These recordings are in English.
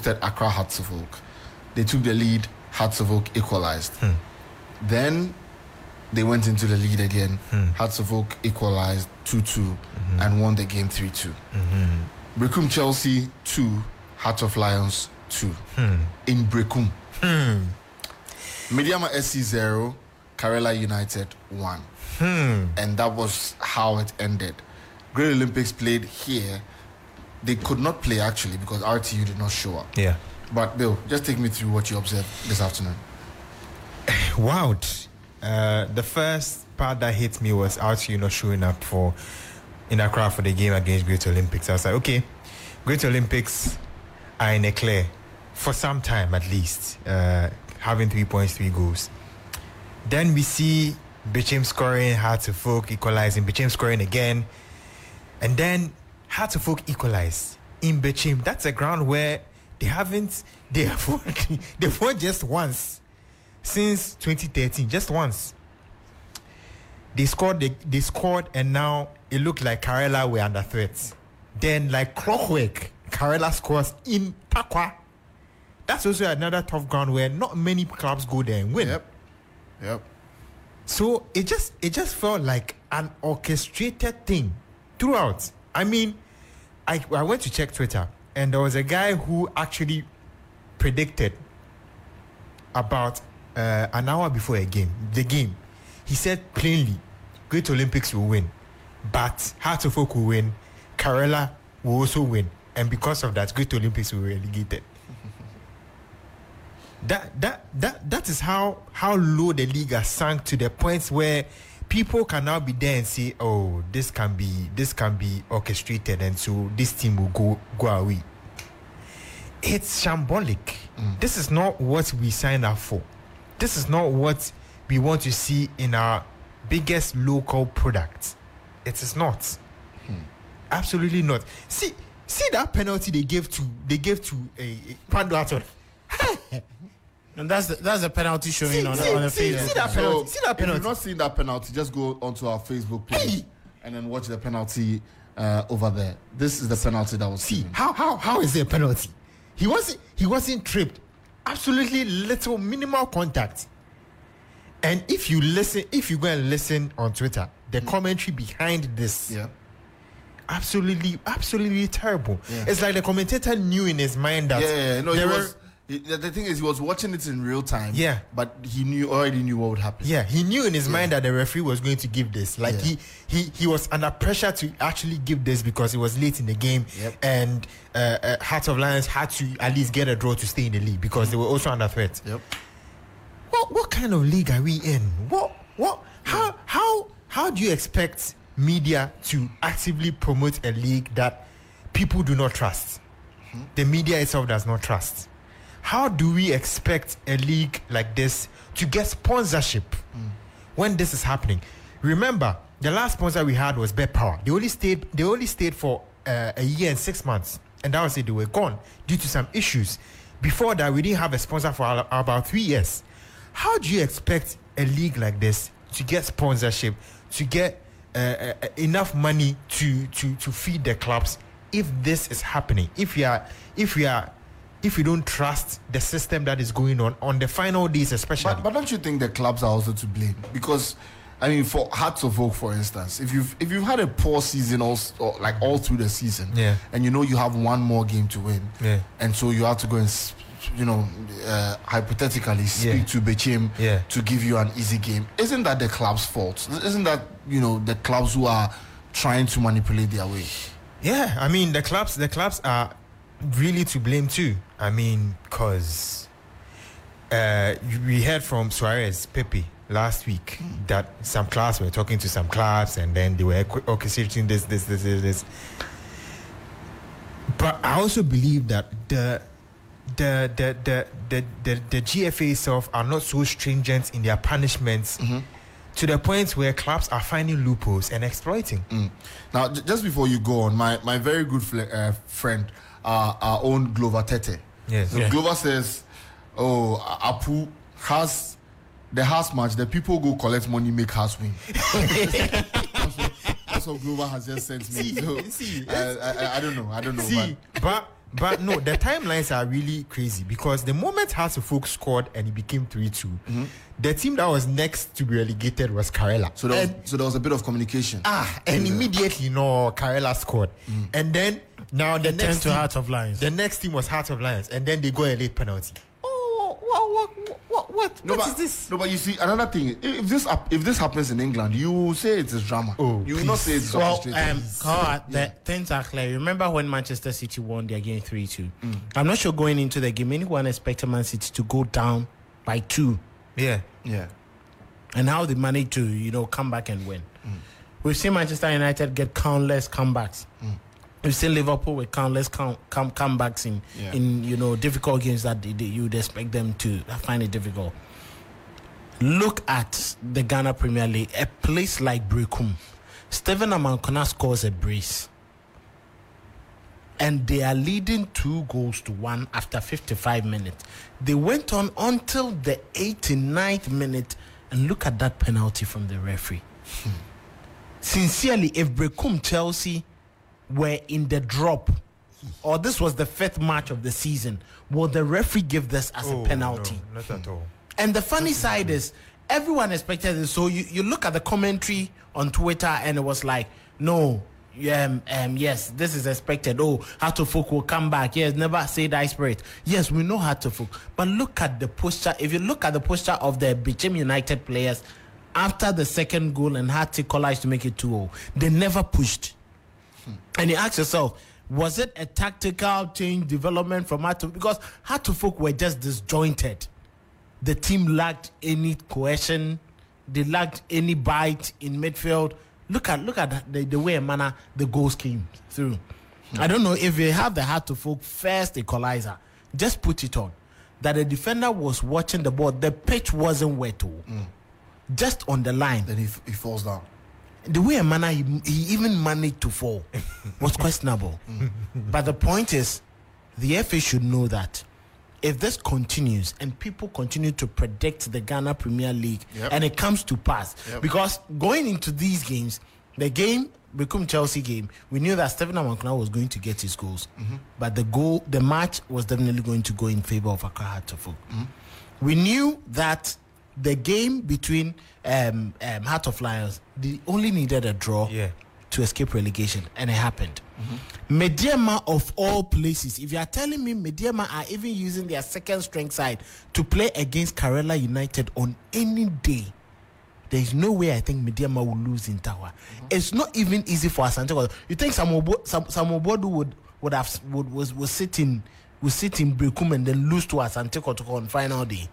hosted Accra Hartlepool. They took the lead. Hartlepool equalized. Then they went into the lead again. Hartlepool equalized 2-2 and won the game 3-2. Brecum Chelsea 2, Heart of Lions 2 in Brecum. Mediama SC 0, Karela United 1. And that was how it ended. Great Olympics played here. They could not play actually because RTU did not show up. Yeah. But Bill, just take me through what you observed this afternoon. Wow. The first part that hit me was RTU not showing up in Accra for the game against Great Olympics. I was like, okay, Great Olympics are in a clear for some time at least, having 3 points, 3 goals. Then we see Bichim scoring, Hartlepool equalizing, Bichim scoring again, and then Hartlepool equalize in Bichim. That's a ground where they've won just once since 2013, just once. They scored, and now it looked like Karela were under threat. Then, like clockwork, Karela scores in Takwa. That's also another tough ground where not many clubs go there and win. Yep. So it just felt like an orchestrated thing throughout. I mean, I went to check Twitter, and there was a guy who actually predicted about an hour before the game. He said plainly, Great Olympics will win, but Hartlepool will win, Karela will also win, and because of that, Great Olympics will be relegated. That is how low the league has sunk to the point where people can now be there and say, oh, this can be orchestrated, and so this team will go away. It's shambolic. This is not what we signed up for. This is not what we want to see in our biggest local product. It is not. Absolutely not. See that penalty they gave to a Panduaton. And that's the penalty showing on the Facebook. See that penalty. If you've not seen that penalty, just go onto our Facebook page and then watch the penalty over there. This is the penalty that was seen. How is it a penalty? He wasn't tripped. Absolutely little minimal contact. And if you go and listen on Twitter, the commentary behind this, absolutely terrible. It's like the commentator knew in his mind that the thing is, he was watching it in real time. Yeah. But he already knew what would happen. Yeah, he knew in his mind that the referee was going to give this. Like he was under pressure to actually give this because it was late in the game, and Heart of Lions had to at least get a draw to stay in the league because they were also under threat. Yep. What kind of league are we in? How do you expect media to actively promote a league that people do not trust? The media itself does not trust. How do we expect a league like this to get sponsorship when this is happening? Remember, the last sponsor we had was Bet Power. They only stayed for a year and 6 months, and that was it. They were gone due to some issues. Before that, we didn't have a sponsor for about 3 years. How do you expect a league like this to get sponsorship, to get enough money to feed the clubs if this is happening? If you don't trust the system that is going on the final days especially. But don't you think the clubs are also to blame? Because I mean, for Hartlepool, for instance, if you've had a poor season all through the season, and you have one more game to win, and so you have to go and hypothetically speak to Bichim to give you an easy game, isn't that the club's fault? Isn't that the clubs who are trying to manipulate their way? Yeah, I mean the clubs are really to blame too. I mean, because we heard from Suarez Pepe last week that some clubs were talking to some clubs and then they were orchestrating this. But I also believe that the GFA itself are not so stringent in their punishments to the point where clubs are finding loopholes and exploiting. Now, just before you go on, my very good friend, our own Glover Tete. Yes. So Glover says, Apu has the house match, the people go collect money, make house win. That's what Glover has just sent me. I don't know. But But no, the timelines are really crazy because the moment Hearts of Oak scored and it became 3-2, the team that was next to be relegated was Karela. So there was a bit of communication. And immediately, Karela scored. And then, now the next to team, Heart of Lions. The next team was Heart of Lions. And then they go a late penalty. What is this? No, but you see, another thing, if this happens in England, you will say it is drama. You will not say it's orchestrated. The things are clear. Remember when Manchester City won their game 3-2? I'm not sure going into the game, anyone expected Man City to go down by 2. Yeah. And how they managed to, come back and win. We've seen Manchester United get countless comebacks. We've seen Liverpool with countless comebacks in difficult games that you'd expect them to find it difficult. Look at the Ghana Premier League, a place like Brekum. Stephen Amankona scores a brace. And they are leading 2-1 after 55 minutes. They went on until the 89th minute, and look at that penalty from the referee. Sincerely, if Brekum Chelsea were in the drop, or this was the 5th match of the season, will the referee give this as a penalty? No, not at all. And the funny side is, everyone expected it. So you look at the commentary on Twitter, and it was like, no, yes, this is expected. Heart of Oak will come back. Yes, never say die spirit. Yes, we know Heart of Oak. But look at the posture. If you look at the posture of the Bichim United players after the second goal and had to collage to make it 2-0, they never pushed. And you ask yourself, was it a tactical change development from Heart of Oak? Because Heart of Oak were just disjointed. The team lacked any cohesion. They lacked any bite in midfield. Look at the way and manner the goals came through. I don't know if you have the Heart of Oak first equalizer, just put it on. That the defender was watching the ball. The pitch wasn't wet. Just on the line. Then he falls down. The way and manner he even managed to fall was questionable. But the point is, the FA should know that if this continues and people continue to predict the Ghana Premier League and it comes to pass, because going into these games, the game, Become Chelsea game, we knew that Stephen Amankona was going to get his goals, but the match was definitely going to go in favor of Accra Hearts of Oak. We knew that the game between Heart of Lions, they only needed a draw to escape relegation, and it happened. Mediama, of all places, if you are telling me Mediama are even using their second strength side to play against Karela United on any day, there is no way I think Mediama will lose in Tawa. It's not even easy for Asante. You think Samobodu would sit in Brekum and then lose to Asante Kotoko on final day,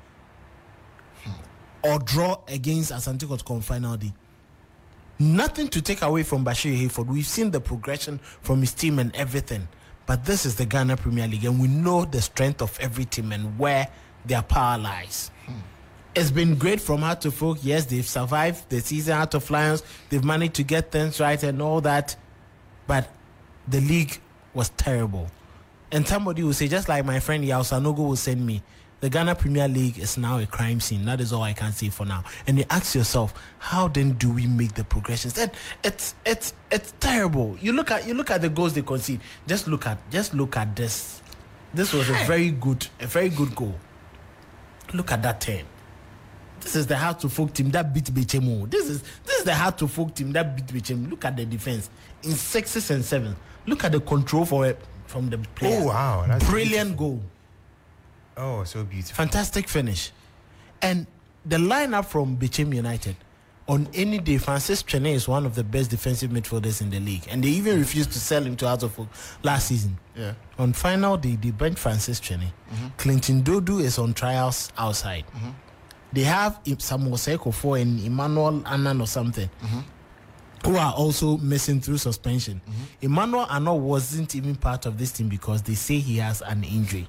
or draw against Asante Kotoko on final day? Nothing to take away from Bashir Hayford. We've seen the progression from his team and everything. But this is the Ghana Premier League, and we know the strength of every team and where their power lies. It's been great from Heart of Oak. Yes, they've survived the season. Heart of Lions, they've managed to get things right and all that. But the league was terrible. And somebody will say, just like my friend Yao Sanogo will send me, the Ghana Premier League is now a crime scene. That is all I can say for now. And you ask yourself, how then do we make the progressions? And it's terrible. You look at the goals they concede. Just look at this. This was a very good goal. Look at that turn. This is the Heart of Oak team that beat Bechemo. This is the Heart of Oak team that beat Bechemo. Look at the defense in 6s and 7s. Look at the control from the player. Oh wow, that's brilliant goal. Oh, so beautiful. Fantastic finish. And the lineup from Bichim United, on any day, Francis Chene is one of the best defensive midfielders in the league. And they even refused to sell him to Hearts of Oak last season. Yeah. On final day, they bench Francis Chene. Clinton Dodu is on trials outside. They have Samuel Seko and Emmanuel Annan or something, who are also missing through suspension. Emmanuel Annan wasn't even part of this team because they say he has an injury.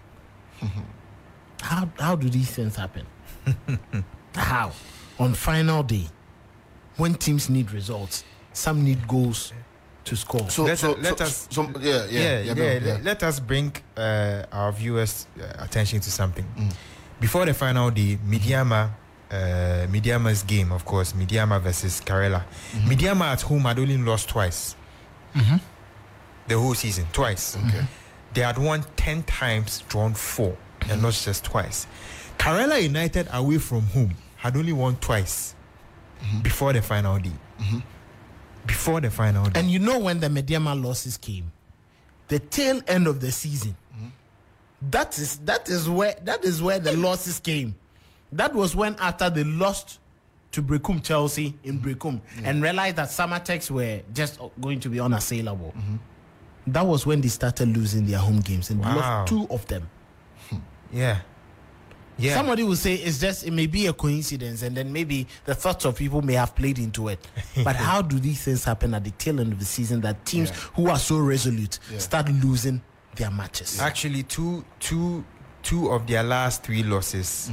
How do these things happen? How? On final day, when teams need results, some need goals to score. Let us bring our viewers' attention to something. Before the final day, Mediama's game, of course, Mediama versus Karela. Mediama at home had only lost twice. The whole season, twice. they had won 10 times, drawn 4, and not just twice. Karela United away from home had only won twice before the final day. Before the final day. And you know when the Mediama losses came, the tail end of the season. That is where the losses came. That was when after they lost to Brecum Chelsea in Brecum and realized that Samatex were just going to be unassailable. That was when they started losing their home games and lost 2 of them. Yeah. Somebody will say it may be a coincidence, and then maybe the thoughts of people may have played into it. But how do these things happen at the tail end of the season that teams who are so resolute start losing their matches? Actually, two of their last 3 losses,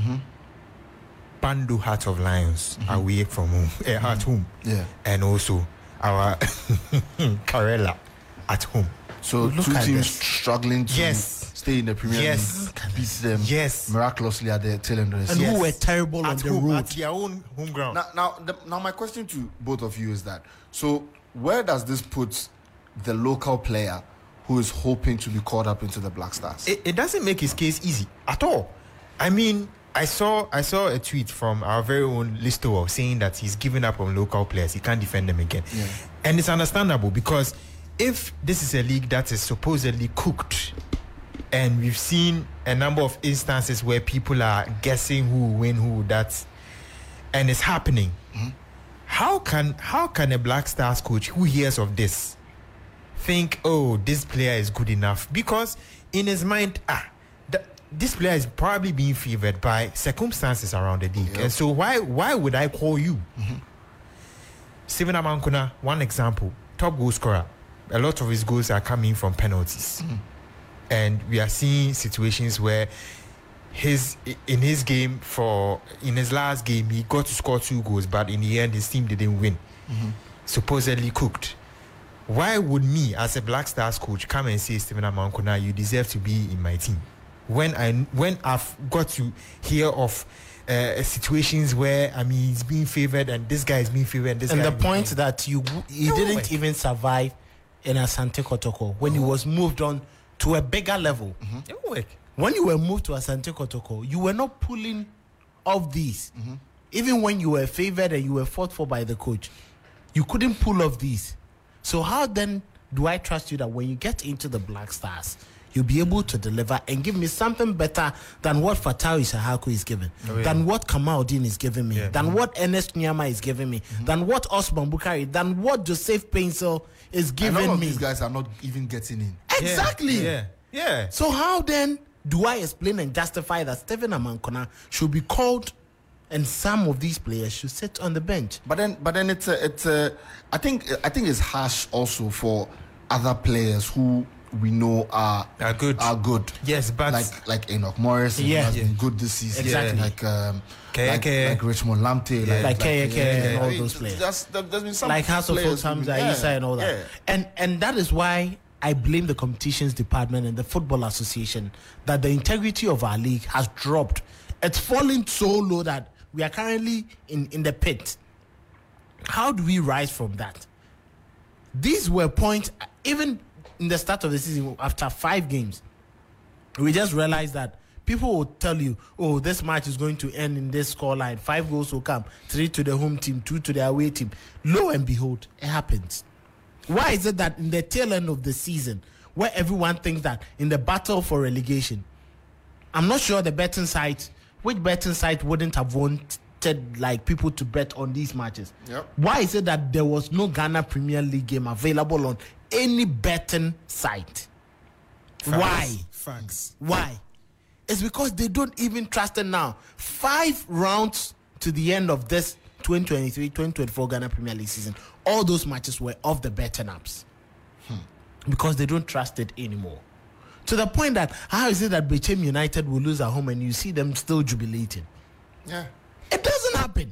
Bando Heart of Lions away from home, at home, and also our Karela at home. So 2 teams struggling to stay in the Premier League, beat them miraculously at the tail end of the season. And who were terrible on the road. At their own home ground. Now my question to both of you is that, so where does this put the local player who is hoping to be caught up into the Black Stars? It doesn't make his case easy at all. I mean, I saw a tweet from our very own Listo saying that he's given up on local players. He can't defend them again. And it's understandable, because if this is a league that is supposedly cooked, and we've seen a number of instances where people are guessing who will win who, and it's happening, how can a Black Stars coach who hears of this think, oh, this player is good enough? Because in his mind, this player is probably being favored by circumstances around the league. And so why would I call you? Stephen Amankuna, one example, top goal scorer. A lot of his goals are coming from penalties. And we are seeing situations where in his last game, he got to score 2 goals, but in the end, his team didn't win. Supposedly cooked. Why would me, as a Black Stars coach, come and say, Stephen Amankuna, you deserve to be in my team? When I've got to hear of situations where, I mean, he's being favored and this guy is being favored and the point that he didn't even survive in Asante Kotoko when he was moved on to a bigger level. When you were moved to Asante Kotoko, you were not pulling off these. Even when you were favored and you were fought for by the coach, you couldn't pull off these. So how then do I trust you that when you get into the Black Stars, you'll be able to deliver and give me something better than what Fatawi Sahaku is giving, than what Kamaldeen is giving me, than what Ernest Nyama is giving me, than what Osman Bukari, than what Joseph Pencil is giving me. And all of these guys are not even getting in. Exactly. So how then do I explain and justify that Stephen Amankuna should be called and some of these players should sit on the bench? But then it's I think it's harsh also for other players who we know are good. Yes, but like Enoch Morris, who has been good this season. Exactly. Like Richmond Lamptey, like and all those players. There's been some like House of Folk, Hamza Isa, and all that. And that is why I blame the competitions department and the Football Association that the integrity of our league has dropped. It's fallen so low that we are currently in the pit. How do we rise from that? These were points, even in the start of the season, after 5 games, we just realized that people will tell you, oh, this match is going to end in this scoreline. 5 goals will come, 3 to the home team, 2 to the away team. Lo and behold, it happens. Why is it that in the tail end of the season, where everyone thinks that in the battle for relegation, I'm not sure which betting site wouldn't have wanted like people to bet on these matches? Why is it that there was no Ghana Premier League game available on any betting site? Why? Why? It's because they don't even trust it now. 5 rounds to the end of this 2023-2024 Ghana Premier League season, all those matches were off the betting apps because they don't trust it anymore. To the point that how is it that Bechem United will lose at home and you see them still jubilating? It doesn't happen.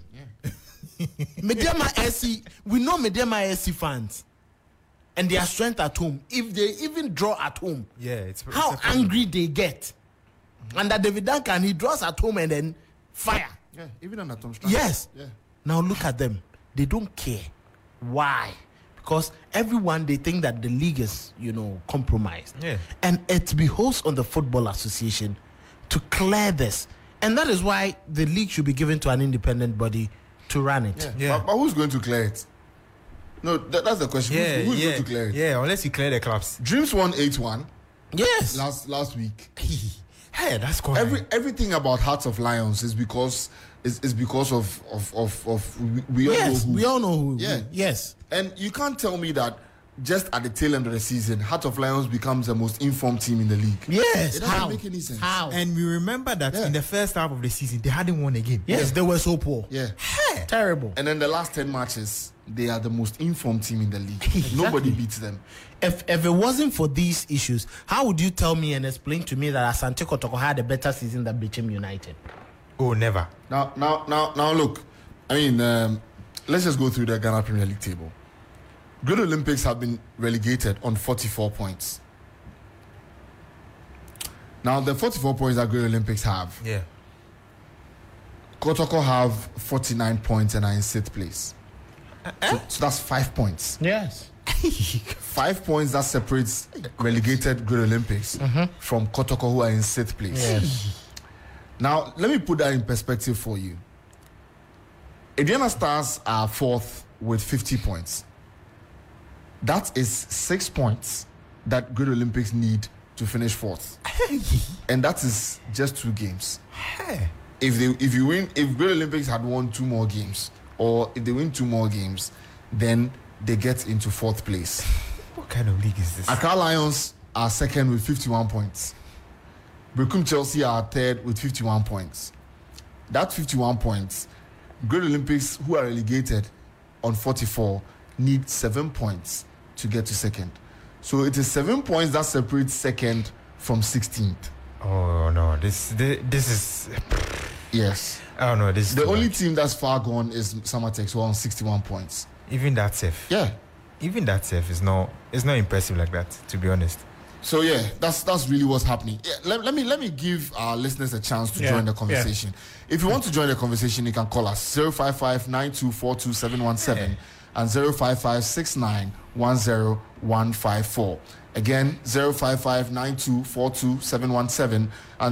Mediama SC, we know Mediama SC fans and their strength at home. If they even draw at home, how angry they get. And that David Duncan, he draws at home and then fire. Even on Atom Yes. Now look at them. They don't care. Why? because everyone, they think that the league is, compromised. Yeah. And it behoves on the Football Association to clear this. And that is why the league should be given to an independent body to run it. Yeah. But who's going to clear it? No, that's the question. Who's going to clear it? Yeah, unless you clear the clubs. Dreams won 8-1 Yes. last week. Hey, that's quite. Everything about Hearts of Lions is because of we all know Yes, who. we all know who. Yeah. Yes. And you can't tell me that just at the tail end of the season, Hearts of Lions becomes the most informed team in the league. Yes. It doesn't make any sense. How? And we remember that in the first half of the season, they hadn't won a game. Yes, they were so poor. Yeah. Hey. Terrible. And then the last 10 matches, they are the most informed team in the league. Exactly. Nobody beats them. If it wasn't for these issues, how would you tell me and explain to me that Asante Kotoko had a better season than Bichim United? Oh, never. Now, look. I mean, let's just go through the Ghana Premier League table. Great Olympics have been relegated on 44 points. Now, the 44 points that Great Olympics have, Yeah. Kotoko have 49 points and are in 6th place. So that's 5 points. Yes. 5 points that separates relegated Great Olympics from Kotoko, who are in 6th place. Yes. Now, let me put that in perspective for you. Indiana Stars are 4th with 50 points. That is 6 points that Great Olympics need to finish 4th. And that is just 2 games. Hey. If Great Olympics had won 2 more games, or if they win 2 more games, then they get into 4th place. What kind of league is this? Accra Lions are 2nd with 51 points. Berekum Chelsea are 3rd with 51 points. That 51 points, Great Olympics, who are relegated on 44, need 7 points to get to 2nd. So it is 7 points that separates 2nd from 16th. Oh no, this is. Yes. Oh no, this is The too only much. team that's far gone is Samatex, who are on 61 points. Even that safe. Yeah. Even that safe is not impressive like that, to be honest. So yeah, that's really what's happening. Yeah, let me give our listeners a chance to join the conversation. If you want to join the conversation, you can call us 055-9242-717 and 055-6910-154. Again, 055-9242-717 and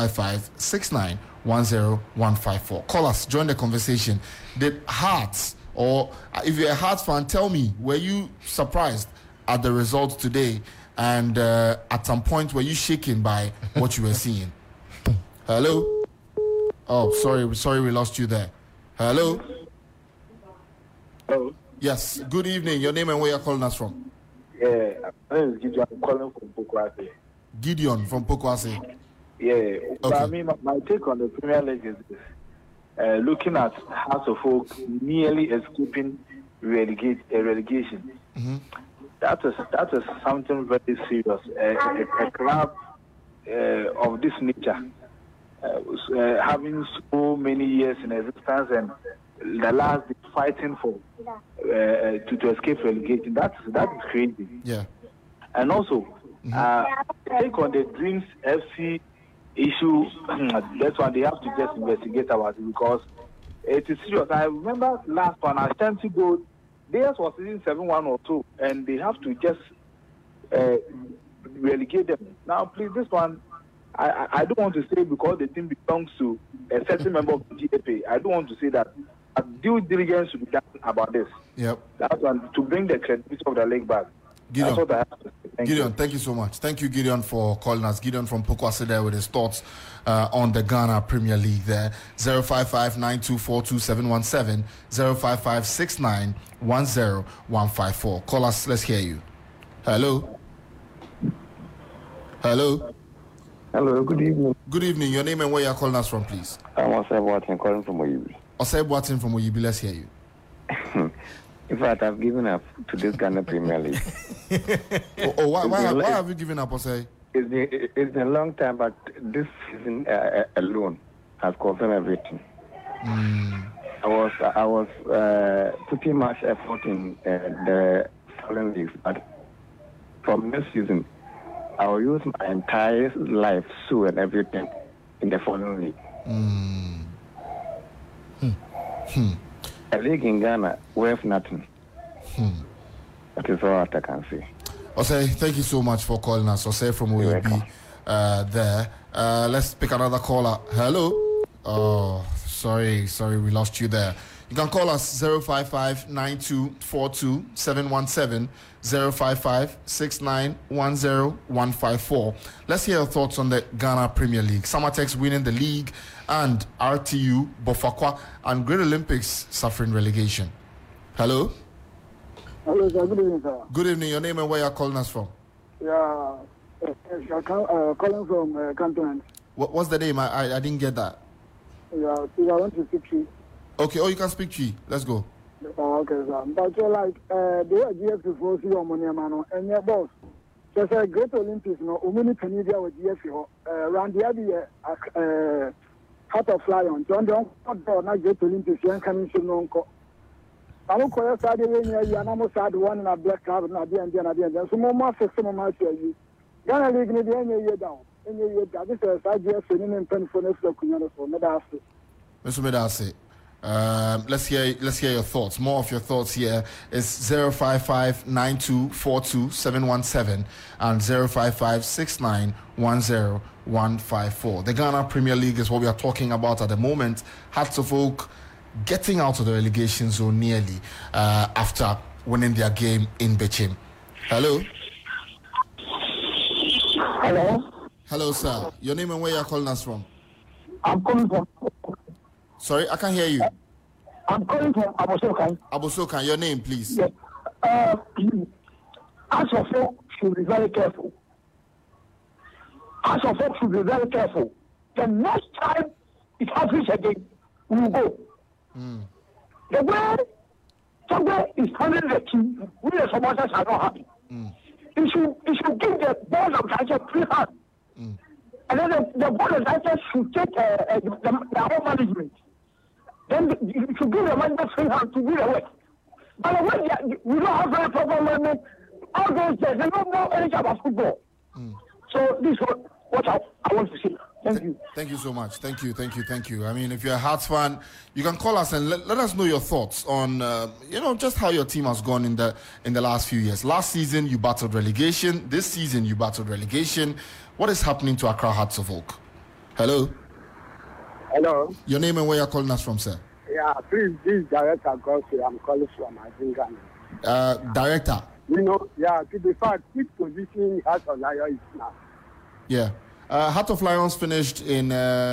055-6910-154. Call us, join the conversation. Did Hearts, or if you're a Hearts fan, tell me, were you surprised at the results today? And at some point, were you shaken by what you were seeing? Hello? Oh, sorry, we lost you there. Hello? Hello. Yes, good evening. Your name and where you're calling us from? Yeah, my name is Gideon. I'm calling from Pokwase. Gideon from Pokwase. Yeah, but Okay. I mean, my take on the Premier League is this. Looking at House of Oak nearly escaping relegation. Mm-hmm. That is something very serious. A club of this nature, having so many years in existence and the last fighting for to escape relegation. That is crazy. Yeah. And also, take on the Dreams FC issue. That's why they have to just investigate about it, because it is serious. I remember last one, Ashanti Gold, theirs was in 7-1 or 2, and they have to just relegate them. Now, please, this one, I don't want to say because the team belongs to a certain member of the GFA. I don't want to say that. Due diligence should be done about this. Yep. That's one, to bring the credibility of the league back. Gideon. That's what I have to say. Thank Gideon, you. thank you so much. Thank you, Gideon, for calling us. Gideon from Pokwase there with his thoughts on the Ghana Premier League there. 055-9242-717, 055-6910-154. Call us, let's hear you. Hello? Hello? Hello, good evening. Good evening. Your name and where you're calling us from, please. I'm Osei Boateng calling from Oyibi. Osei Boateng from Oyibi, let's hear you. In fact, I've given up to this Ghana Premier League. Why have you given up, Osei? It's been a long time, but this season alone has confirmed everything. I was putting much effort in the following leagues, but from this season, I will use my entire life, soul, and everything in the following league. A league in Ghana worth nothing. That is all that I can say. Osei, thank you so much for calling us. Osei from OEB there. Let's pick another caller. Hello. Oh, sorry, we lost you there. You can call us 055-9242-717, 055-6910-154. Let's hear your thoughts on the Ghana Premier League. Samatex winning the league and RTU, Bofakwa, and Great Olympics suffering relegation. Hello? Hello, sir. Good evening, sir. Good evening. Your name and where you're calling us from? Yeah, calling from Canton. What's the name? I didn't get that. Yeah, I want to speak to you. Okay, you can speak to you. Let's go. Okay, sir. But so like, the GF before see your money, man, and your boss. Just a Great Olympics, no, many Canadian with GF, around the other, Heart of Lion, John, not Great Olympics, young coming to no. I don't call Saturday when you're almost had one in a black card, and then some more system of my you. Ghana League, any year down. Any year down. This is I just in pen for next look, for Medasi. Mr. Medasi. Let's hear your thoughts. More of your thoughts here is 055-9242-717 and 055-6910-154. The Ghana Premier League is what we are talking about at the moment. Hearts of Oak getting out of the relegation zone nearly after winning their game in Bechim. Hello? Hello? Hello, sir. Your name and where you're calling us from? I'm calling from. Sorry, I can't hear you. I'm calling from Abosokan. Abosokan, your name, please. Yes. As of folk should be very careful. As of folk should be very careful. The next time it happens again, we will go. The way somewhere is handling the team, we the supporters are not happy. It should give the board of directors free hand. And then the board of directors should take the whole management. Then you should give the management free hand to do the work. By the way, we don't have very proper management. All those days, they don't know anything about football. So this is what I want to say. Thank you. Thank you so much. Thank you. I mean, if you're a Hearts fan, you can call us and let us know your thoughts on, just how your team has gone in the last few years. Last season, you battled relegation. This season, you battled relegation. What is happening to Accra Hearts of Oak? Hello? Hello. Your name and where you're calling us from, sir? Yeah, please, this director Gossi, I'm calling from Ghana. Director? To be fair, which position Heart of Lion is now? Yeah. Heart of Lions finished in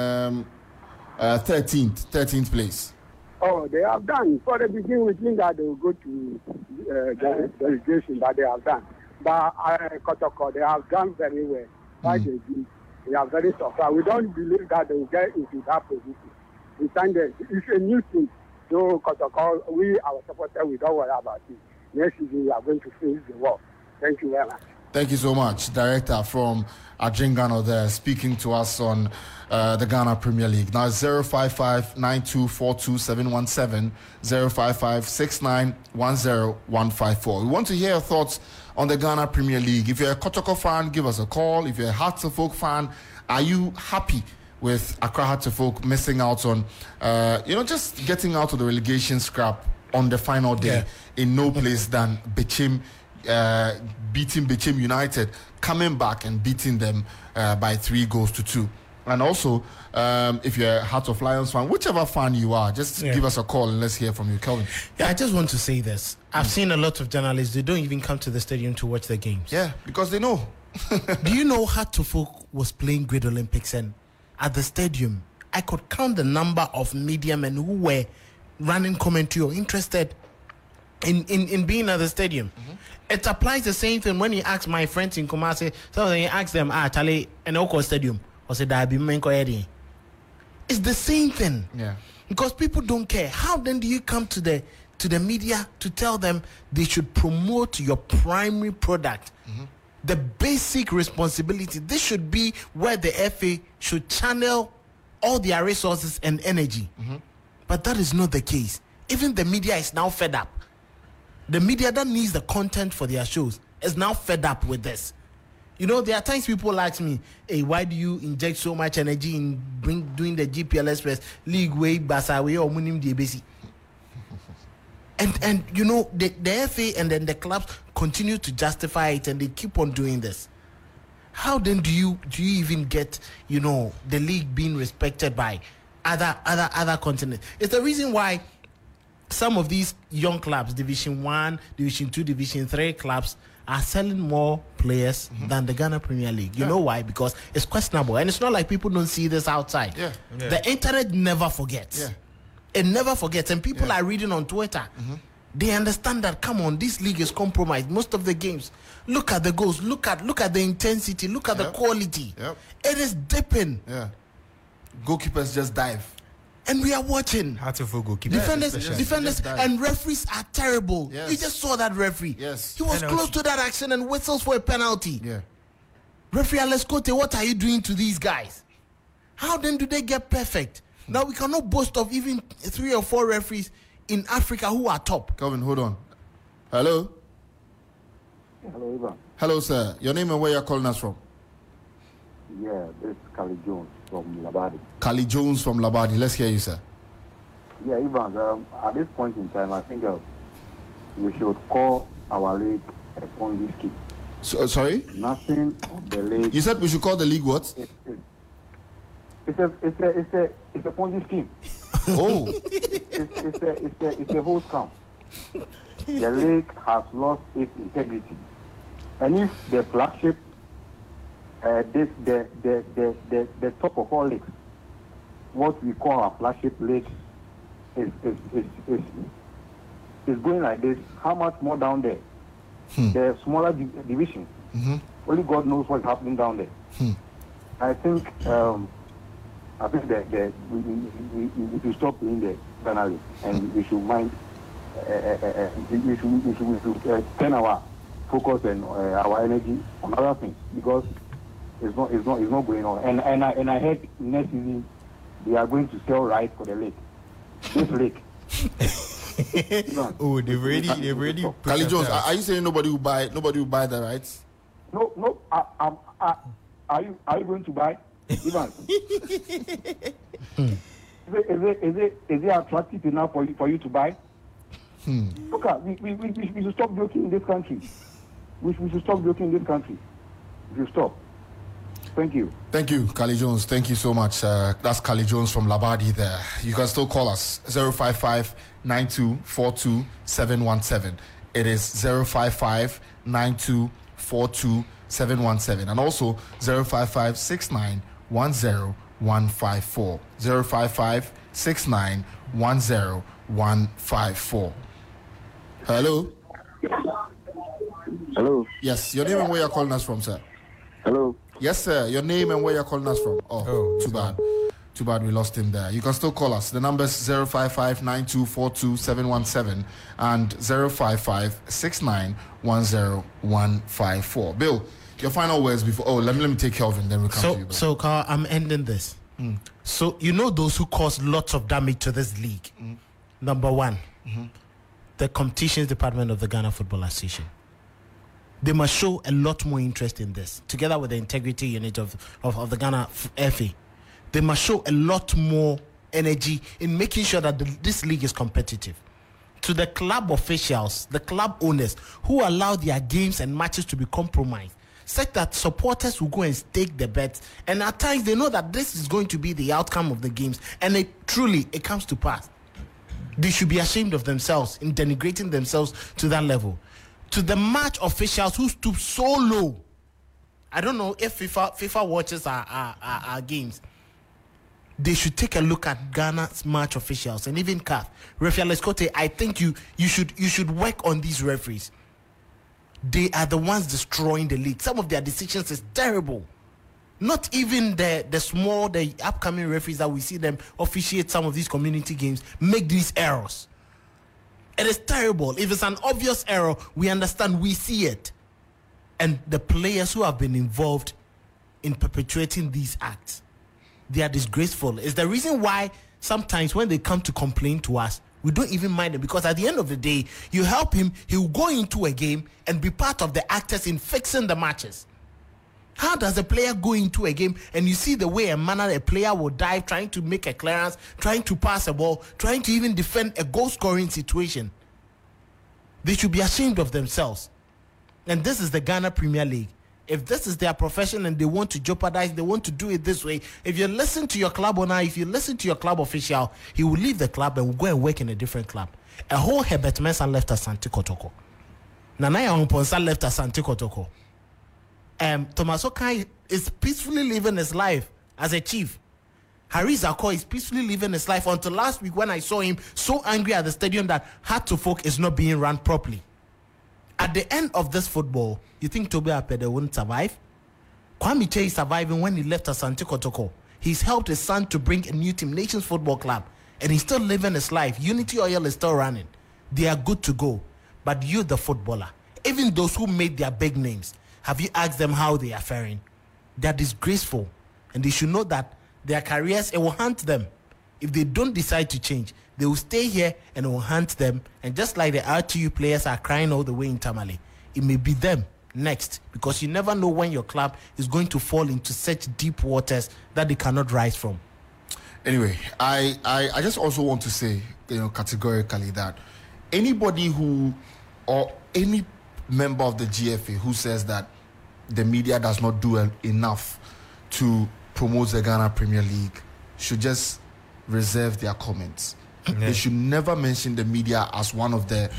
13th place. Oh, they have done. For the beginning, we think that they will go to the relegation, but they have done. But Kotoko, they have done very well. They are very surprised. We don't believe that they will get into that position. We think that it's a new thing. So Kotoko, our supporters, we don't worry about it. Next season, we are going to face the war. Thank you very much. Thank you so much, Director from Adjingano there, speaking to us on the Ghana Premier League. Now it's 055-9242-717, 055-6910-154. We want to hear your thoughts on the Ghana Premier League. If you're a Kotoko fan, give us a call. If you're a Hearts of Oak fan, are you happy with Accra Hearts of Oak missing out on, just getting out of the relegation scrap on the final day in no place than Bechim, beating Bechim United, coming back and beating them by 3-2. And also, if you're a Heart of Lions fan, whichever fan you are, just give us a call and let's hear from you, Kelvin. Yeah, I just want to say this. I've seen a lot of journalists, they don't even come to the stadium to watch the games. Yeah, because they know. Do you know Heart of Oak was playing Great Olympics, and at the stadium, I could count the number of media men who were running commentary or interested in being at the stadium. It applies the same thing when you ask my friends in Kumasi. So then you ask them, Charlie, an Oko Stadium, or say that it's the same thing. Yeah. Because people don't care. How then do you come to the media to tell them they should promote your primary product? The basic responsibility. This should be where the FA should channel all their resources and energy. But that is not the case. Even the media is now fed up. The media that needs the content for their shows is now fed up with this. There are times people ask me, hey, why do you inject so much energy in doing the GPL Express League way, Basa way, or Munim DBC? And you know, the FA and then the clubs continue to justify it, and they keep on doing this. How then do you even get, you know, the league being respected by other continents? It's the reason why some of these young clubs, Division 1, Division 2, Division 3 clubs, are selling more players than the Ghana Premier League. You know why? Because it's questionable. And it's not like people don't see this outside. Yeah. The internet never forgets. Yeah. It never forgets. And people are reading on Twitter. They understand that, come on, this league is compromised. Most of the games, look at the goals, look at the intensity, look at the quality. It is dipping. Yeah. Goalkeepers just dive. And we are watching. How to fool goalkeepers. Defenders and referees are terrible. Yes. You just saw that referee. Yes. He was close to that action and whistles for a penalty. Yeah. Referee Alescote, what are you doing to these guys? How then do they get perfect? Now we cannot boast of even 3 or 4 referees in Africa who are top. Calvin, hold on. Hello? Hello, Ivan. Hello, sir. Your name and where you're calling us from? Yeah, this is Kali Jones from Labadi. Kali Jones from Labadi. Let's hear you, sir. Yeah, Ivan, at this point in time, I think we should call our league a Ponzi scheme. So, sorry? Nothing of the league. You said we should call the league what? It's a Ponzi scheme. Oh. It's a whole scam. The league has lost its integrity, and if the flagship, the top of all leagues, what we call our flagship league, is going like this, how much more down there? The smaller divisions, only God knows what's happening down there. I think that we should stop doing the penalty, and we should mind. We should turn our focus and our energy on other things, because it's not going on. And I heard next season they are going to sell rights for the league. This league. Oh, they've already. Kali Jones, are you saying nobody will buy the rights? No. Are you going to buy? Ivan, is it attractive enough for you to buy? Look, we should stop joking in this country. We should stop joking in this country. We should stop. Thank you. Thank you, Kali Jones. Thank you so much. That's Kali Jones from Labadi there. You can still call us 055-9242-717. It is 055-9242-717. And also 055-6910-154. 055-6910-154. Hello? Hello? Yes, your name and where you're calling us from, sir? Hello? Yes, sir. Your name and where you're calling us from? Oh, too bad. Too bad we lost him there. You can still call us. The number is 055-9242-717 and 055-6910-154. Bill, your final words before. Oh, let me take Kelvin, then we'll come to you. Bill. So, Carl, I'm ending this. So, you know those who cause lots of damage to this league? Number one, the competitions department of the Ghana Football Association. They must show a lot more interest in this, together with the integrity unit of the Ghana FA. They must show a lot more energy in making sure that this league is competitive. To the club officials, the club owners who allow their games and matches to be compromised, such that supporters will go and stake the bets, and at times they know that this is going to be the outcome of the games, and it comes to pass. They should be ashamed of themselves in denigrating themselves to that level. To the match officials who stoop so low, I don't know if FIFA watches our games. They should take a look at Ghana's match officials and even CAF. Referee Alescote, I think you should work on these referees. They are the ones destroying the league. Some of their decisions is terrible. Not even the upcoming referees that we see them officiate some of these community games make these errors. It is terrible. If it's an obvious error, we understand, we see it. And the players who have been involved in perpetuating these acts, they are disgraceful. It's the reason why sometimes when they come to complain to us, we don't even mind them, because at the end of the day, you help him, he will go into a game and be part of the actors in fixing the matches. How does a player go into a game and you see the way a player will dive, trying to make a clearance, trying to pass a ball, trying to even defend a goal-scoring situation? They should be ashamed of themselves. And this is the Ghana Premier League. If this is their profession and they want to jeopardize, they want to do it this way. If you listen to your club owner, if you listen to your club official, he will leave the club and will go and work in a different club. A whole Herbert Mensah left at Asante Kotoko. Nanaya Omponsa left at Asante Kotoko. Thomas Okai is peacefully living his life as a chief. Harry Zakor is peacefully living his life until last week when I saw him so angry at the stadium that Heart to Folk is not being run properly. At the end of this football, you think Toby Apede wouldn't survive? Kwame Che is surviving when he left Asante Kotoko. He's helped his son to bring a new team, Nations Football Club, and he's still living his life. Unity Oil is still running. They are good to go. But you, the footballer, even those who made their big names, have you asked them how they are faring? They are disgraceful, and they should know that their careers, it will haunt them. If they don't decide to change, they will stay here and it will haunt them. And just like the RTU players are crying all the way in Tamale, it may be them next, because you never know when your club is going to fall into such deep waters that they cannot rise from. Anyway, I just also want to say, categorically that anybody who, or any member of the GFA who says that the media does not do enough to promote the Ghana Premier League should just reserve their comments. Yeah. They should never mention the media as one of the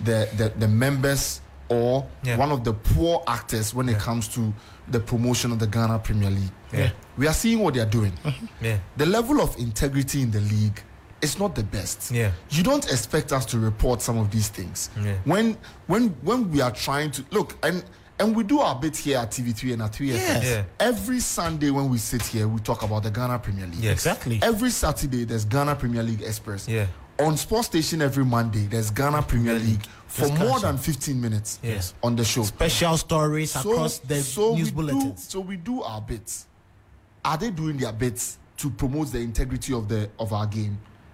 members or one of the poor actors when it comes to the promotion of the Ghana Premier League. Yeah. We are seeing what they are doing. The level of integrity in the league is not the best. You don't expect us to report some of these things. When we are trying to look, and we do our bit here at TV3 and at 3FM. Every Sunday when we sit here, we talk about the Ghana Premier League. Exactly. Every Saturday, there's Ghana Premier League Express. On Sports Station every Monday, there's Ghana Premier League for more than 15 minutes on the show. Special stories across the news bulletins. So we do our bits. Are they doing their bits to promote the integrity of our game?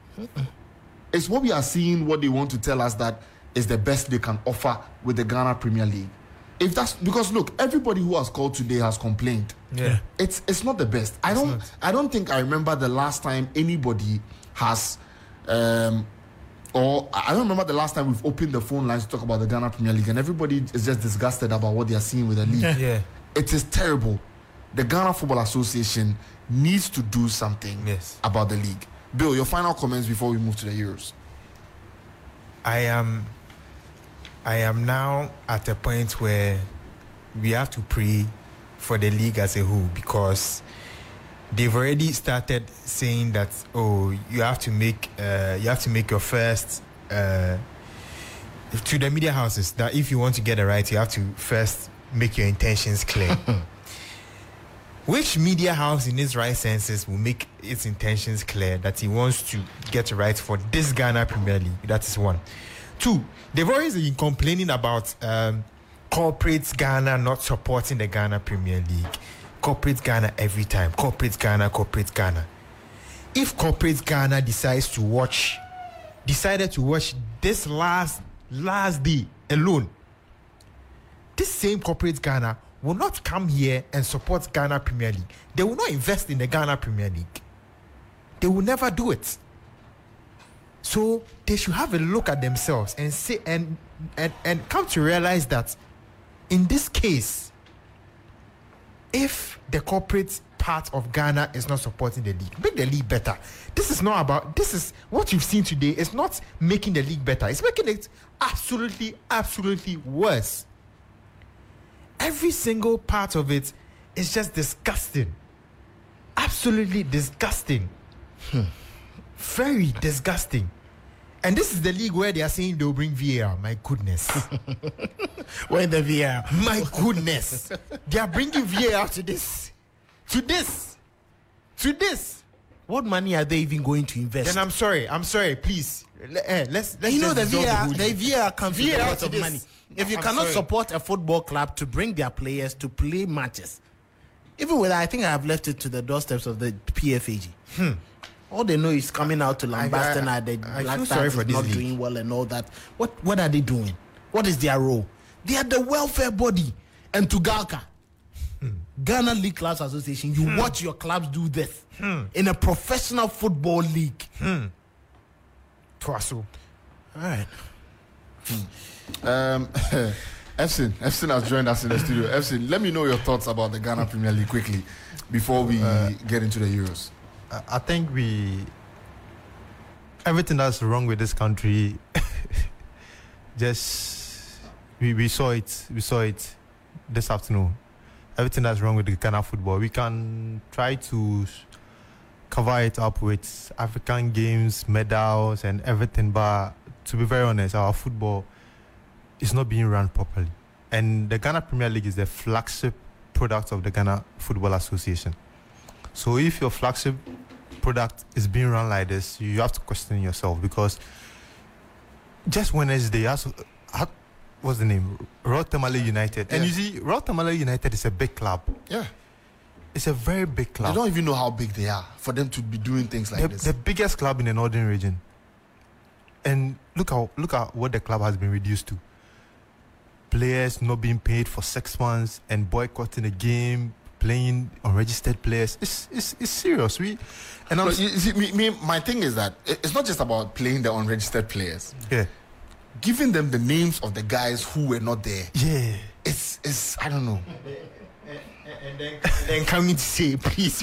It's what we are seeing, what they want to tell us that is the best they can offer with the Ghana Premier League. If that's because look, everybody who has called today has complained. It's not the best. I don't think I remember the last time anybody has or I don't remember the last time we've opened the phone lines to talk about the Ghana Premier League and everybody is just disgusted about what they are seeing with the league. It is terrible. The Ghana Football Association needs to do something about the league. Bill, your final comments before we move to the Euros. I am now at a point where we have to pray for the league as a whole, because they've already started saying that you have to make your first to the media houses that if you want to get it right, you have to first make your intentions clear. Which media house in its right senses will make its intentions clear that he wants to get it right for this Ghana Premier League? That is one. Two, they've always been complaining about corporate Ghana not supporting the Ghana Premier League. Corporate Ghana every time. Corporate Ghana. If corporate Ghana decided to watch this last day alone, this same corporate Ghana will not come here and support Ghana Premier League. They will not invest in the Ghana Premier League. They will never do it. So they should have a look at themselves and say and come to realize that in this case, if the corporate part of Ghana is not supporting the league, make the league better. This is what you've seen today. It's not making the league better. It's making it absolutely worse. Every single part of it is just disgusting. Absolutely disgusting. Very disgusting. And this is the league where they are saying they'll bring VAR. My goodness. Where the VAR? My goodness. They are bringing VAR to this. What money are they even going to invest? Then I'm sorry, please. Let's the VAR comes with a lot of money. If you cannot support a football club to bring their players to play matches, even with I think I have left it to the doorsteps of the PFAG. All they know is coming out to lambast and the Black Stars is not doing well and all that. What are they doing? What is their role? They are the welfare body. And to Galka, Ghana League Clubs Association, you watch your clubs do this in a professional football league. Twasu. All right. Efsin has joined us in the studio. Efsin, let me know your thoughts about the Ghana Premier League quickly before we get into the Euros. I think everything that's wrong with this country, we saw it this afternoon. Everything that's wrong with the Ghana football, we can try to cover it up with African games, medals, and everything. But to be very honest, our football is not being run properly. And the Ghana Premier League is the flagship product of the Ghana Football Association. So if your flagship product is being run like this, you have to question yourself, because just Wednesday, what's the name? Royal Tamale United. Yeah. And you see, Royal Tamale United is a big club. Yeah. It's a very big club. I don't even know how big they are for them to be doing things like this. The biggest club in the northern region. And look at what the club has been reduced to. Players not being paid for 6 months and boycotting the game, playing unregistered players. It's serious. My thing is that it's not just about playing the unregistered players. Yeah. Giving them the names of the guys who were not there. Yeah. It's I don't know. And then coming to say, please,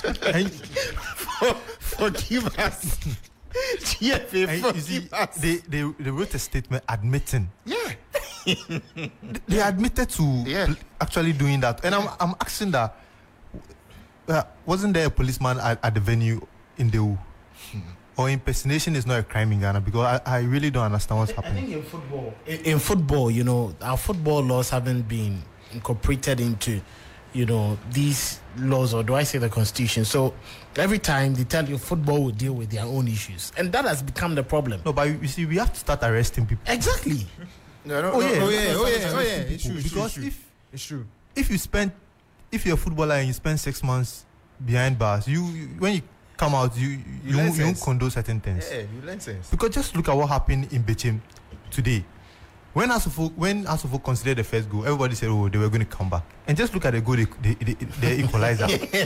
forgive us. GFA, forgive us. They wrote a statement admitting. Yeah. They admitted to actually doing that. And I'm asking that, wasn't there a policeman at the venue in Deu? Or impersonation is not a crime in Ghana? Because I really don't understand what's happening. I think in football, you know, our football laws haven't been incorporated into, you know, these laws, or do I say the constitution? So every time they tell you football will deal with their own issues, and that has become the problem. No, but you see, we have to start arresting people. Exactly. It's true. Because it's true. If you're a footballer and you spend 6 months behind bars, you when you come out, you won't condone certain things. Yeah, you learn sense. Because just look at what happened in Bechem today. When Asofo considered the first goal, everybody said, "Oh, they were going to come back." And just look at the goal, the equalizer.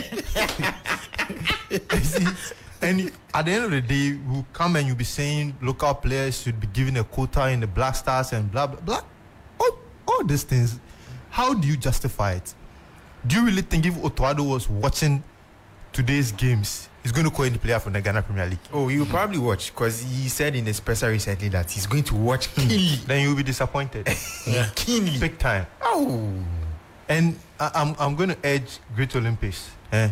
See, and at the end of the day, we'll come and you'll be saying local players should be given a quota in the Black Stars and blah blah blah. All these things. How do you justify it? Do you really think if Otoado was watching today's games, he's going to call any player from the Ghana Premier League? Oh, you'll probably watch, because he said in his presser recently that he's going to watch keenly. Then you'll be disappointed. Keenly. Big time. Oh. And I'm going to urge Great Olympics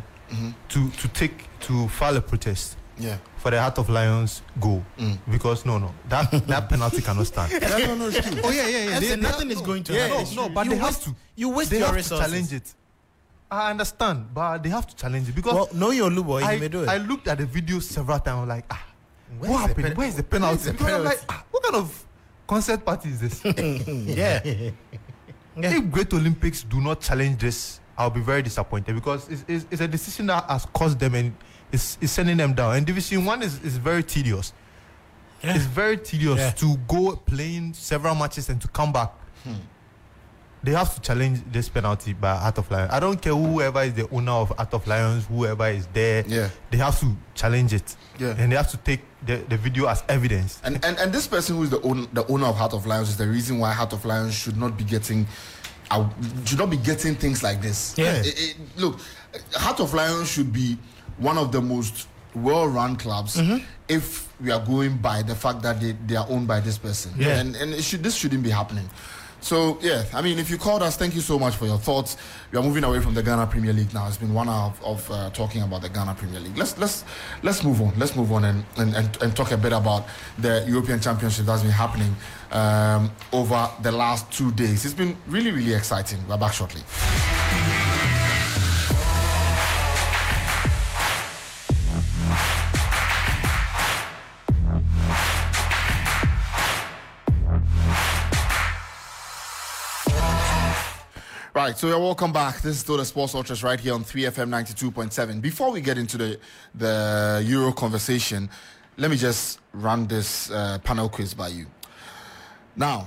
to file a protest for the Heart of Lions goal. Because that penalty cannot stand. No, it's true. Oh yeah. Nothing is going to happen. No, but they have to. You waste They your have resources. to challenge it. I understand, but they have to challenge it, because know your Lubo, you may do it. I looked at the video several times, like, what the happened? Where's the penalty? Because I'm like, what kind of concert party is this? If Great Olympics do not challenge this, I'll be very disappointed, because it's a decision that has caused them and is sending them down. And Division 1 is very tedious. Yeah. It's very tedious to go playing several matches and to come back. They have to challenge this penalty by Heart of Lions. I don't care whoever is the owner of Heart of Lions, whoever is there. They have to challenge it. And they have to take the video as evidence. And this person who is the owner of Heart of Lions is the reason why Heart of Lions should not be getting things like this. Look, Heart of Lions should be one of the most well-run clubs if we are going by the fact that they are owned by this person. And this shouldn't be happening. So I mean, if you called us, thank you so much for your thoughts. We are moving away from the Ghana Premier League now. It's been 1 hour of talking about the Ghana Premier League. Let's move on. Let's move on and talk a bit about the European Championship that's been happening over the last 2 days. It's been really, really exciting. We're back shortly. Right, so you're welcome back. This is still the Sports Ultras right here on 3FM 92.7. Before we get into the Euro conversation, let me just run this panel quiz by you. Now,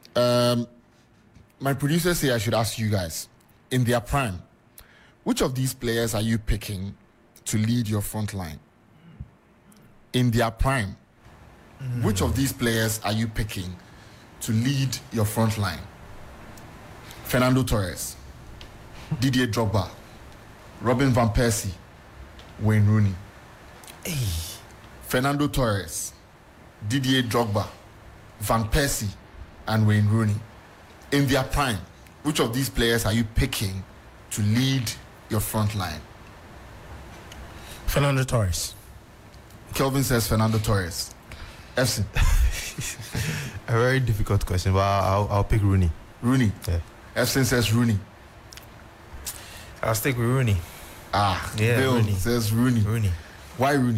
my producers say I should ask you guys, in their prime, which of these players are you picking to lead your front line? In their prime, which of these players are you picking to lead your front line. Fernando Torres, Didier Drogba, Robin van Persie, Wayne Rooney. Fernando Torres, Didier Drogba, Van Persie, and Wayne Rooney. In their prime, which of these players are you picking to lead your front line? Fernando Torres. Kelvin says Fernando Torres. Efsin. A very difficult question, but I'll pick Rooney. Rooney. Yeah. Efsin says Rooney. I'll stick with Rooney. Yeah, Bill Rooney. says Rooney. Rooney. Why Rooney?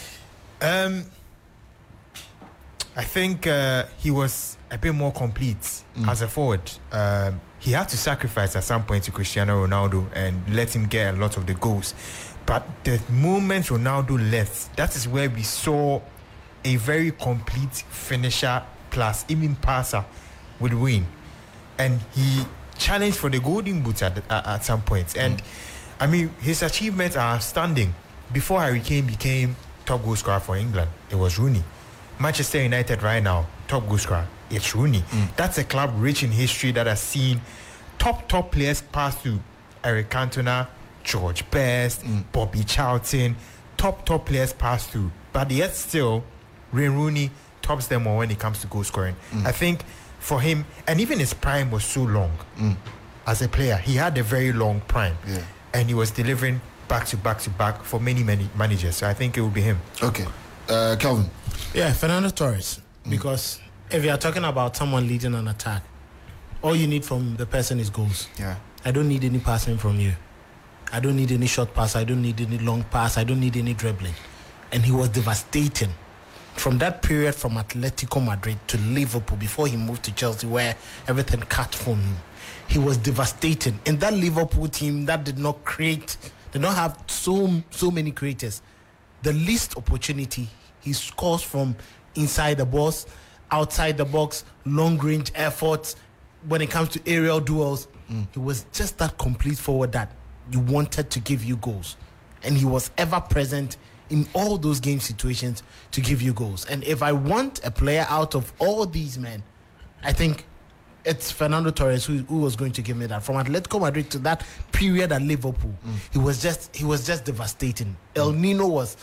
I think he was a bit more complete as a forward. He had to sacrifice at some point to Cristiano Ronaldo and let him get a lot of the goals. But the moment Ronaldo left, that is where we saw a very complete finisher plus even passer with Wayne. And he challenged for the golden boot at some point. And I mean, his achievements are outstanding. Before Harry Kane became top goal scorer for England, it was Rooney. Manchester United right now, top goal scorer, it's Rooney. That's a club rich in history that has seen top players pass through. Eric Cantona, George Best, Bobby Charlton, top players pass through. But yet still, Wayne Rooney tops them all when it comes to goal scoring. I think for him, and even his prime was so long as a player. He had a very long prime. Yeah. And he was delivering back to back for many managers. So I think it will be him. Okay. Kelvin. Yeah, Fernando Torres. Because if you are talking about someone leading an attack, all you need from the person is goals. Yeah. I don't need any passing from you. I don't need any short pass. I don't need any long pass. I don't need any dribbling. And he was devastating. From that period from Atletico Madrid to Liverpool before he moved to Chelsea where everything cut for him, he was devastating. In that Liverpool team that did not have so many creators. The least opportunity, he scores from inside the box, outside the box, long range efforts. When it comes to aerial duels, he was just that complete forward that you wanted to give you goals. And he was ever present in all those game situations to give you goals. And if I want a player out of all these men, I think it's Fernando Torres who was going to give me that. From Atletico Madrid to that period at Liverpool, he was just devastating. El Nino was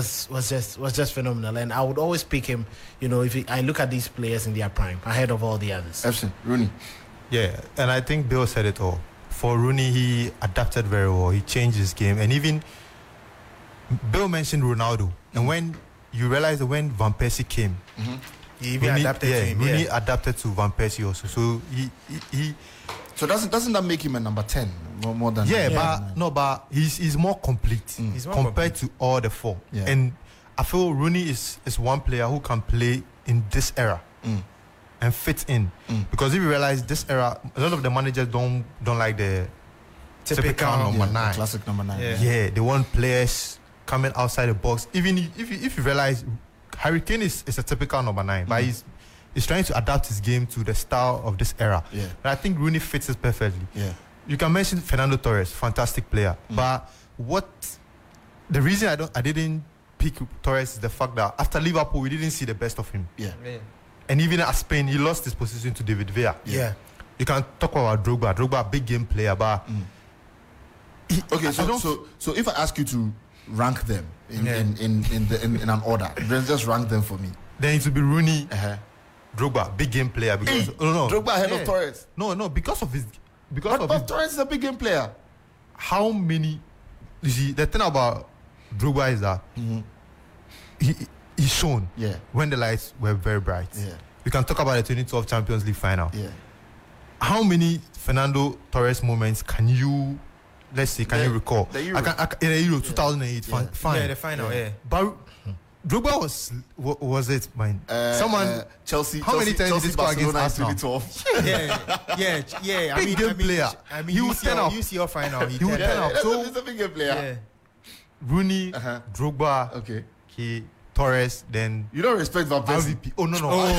just phenomenal, and I would always pick him. You know, I look at these players in their prime ahead of all the others. Efsin. Rooney. Yeah, and I think Bill said it all. For Rooney, he adapted very well. He changed his game, and even Bill mentioned Ronaldo, and when you realize that when Van Persie came. He even adapted to him. Rooney adapted to Van Persie also. So he So doesn't that make him a number 10 more than? but he's more complete He's more compared to all the four. Yeah. And I feel Rooney is one player who can play in this era and fit in. Because if you realize this era, a lot of the managers don't like the typical number 9. The classic number 9. Yeah, they want players coming outside the box. Even if you realize Harry Kane is a typical number 9, but he's trying to adapt his game to the style of this era. Yeah. And I think Rooney fits it perfectly. Yeah. You can mention Fernando Torres, fantastic player. But the reason I didn't pick Torres is the fact that after Liverpool we didn't see the best of him. Yeah. And even at Spain he lost his position to David Villa. Yeah. You can talk about Drogba. Drogba, big game player, but Okay, so if I ask you to rank them in an order, then just rank them for me. then it will be Rooney, Drogba, big game player. Because Drogba ahead of Torres. No, because of his But Torres is a big game player. how many. You see, the thing about Drogba is that he shone when the lights were very bright. Yeah. You can talk about the 2012 Champions League final. Yeah. How many Fernando Torres moments can you, you recall? The Euro. In the Euro 2008, fine. Yeah, the final, But Drogba was it, man? Someone Chelsea. How many times did he score against Barcelona in Arsenal? 2012? yeah. Big game player. I mean, He would turn up. UCL final. He would turn up. So He's a big game player. Rooney, Drogba, Okay. Torres, then You don't respect Van Persie. MVP. Oh no.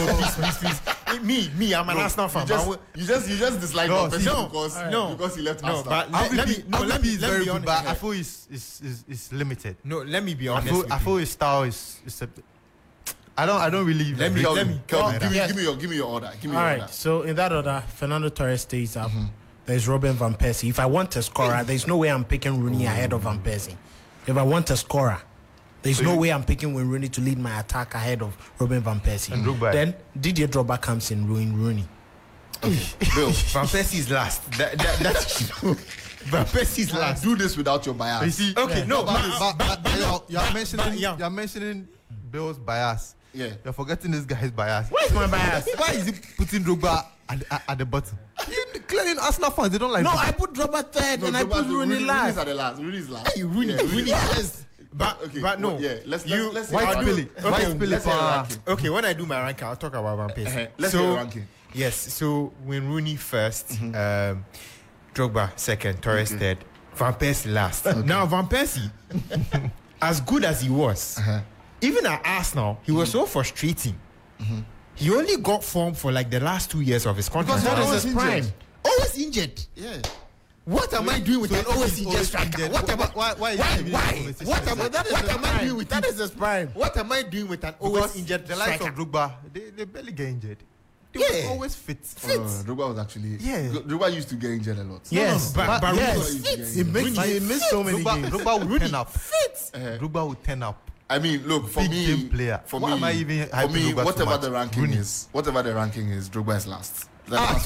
Please. Me, I'm an Arsenal fan. You just dislike No, Van Persie because he left Arsenal. But MVP is very good, but I honest. feel it's limited. No, let me be I honest. feel his style is I don't really. Let me. Kelvin, Give me your order. Give me All your right. order. So in that order, Fernando Torres stays up. There's Robin van Persie. If I want a scorer, there's no way I'm picking Rooney ahead of Van Persie. If I want a scorer, there's no way I'm picking Wayne Rooney to lead my attack ahead of Robin van Persie. And Drogba. Then Didier Drogba comes in, Rooney. Bill, Van Persie is last. That's Van Persie is last. do this without your bias. You see, Okay, no, you're mentioning Bill's bias. Yeah. You're forgetting this guy's bias. Where's my bias? Why is he putting Drogba at the bottom? Clearly, Arsenal fans, they don't like No, Drogba. I put Drogba third and I put Rooney Rooney's last. at the last. Rooney's last. Rooney last. But no. Yeah. Let's Why I'll spill do- it? Why spill let's it? say a ranking. Okay, when I do my ranking, I'll talk about Van Persie. Let's so, do a ranking. Yes, so when Rooney first, Drogba second, Torres third, Van Persie last. Now Van Persie, as good as he was, even at Arsenal, he was so frustrating. He only got form for like the last 2 years of his contract. Because That is he's his always prime. Always injured. Yeah. What am I doing with an always injured striker? What am I? Why? What am I doing with That is his prime. What am I doing with an always Because injured the likes striker? of Drogba, they barely get injured. They Yeah. were always fit. Drogba was actually. Yeah. Drogba used to get injured a lot. Yes, but yes. yes. He missed so many games. Drogba would turn up. Drogba would turn up. I mean, look, for Big me, game player. for Why me, am I even for hyping me, Drogba so whatever much? the ranking Rooney. is, Drogba is last. Whatever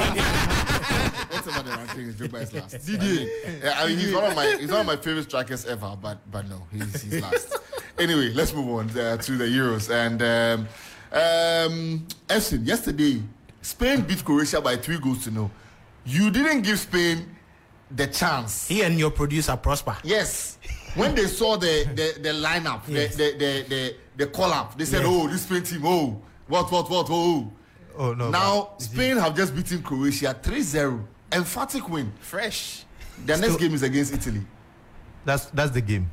the ranking is, Drogba is last. I mean, he's one of my favorite strikers ever, but no, he's last. Anyway, let's move on to the Euros. And Efsin, yesterday, Spain beat Croatia by 3-0. You didn't give Spain the chance. He and your producer Prosper. Yes. When they saw the lineup, Yes. the call up, they said, Yes. "Oh, this Spain team, oh, what, oh." Oh no! Now but- Spain have just beaten Croatia 3-0, emphatic win. Fresh. Their next game is against Italy. That's the game.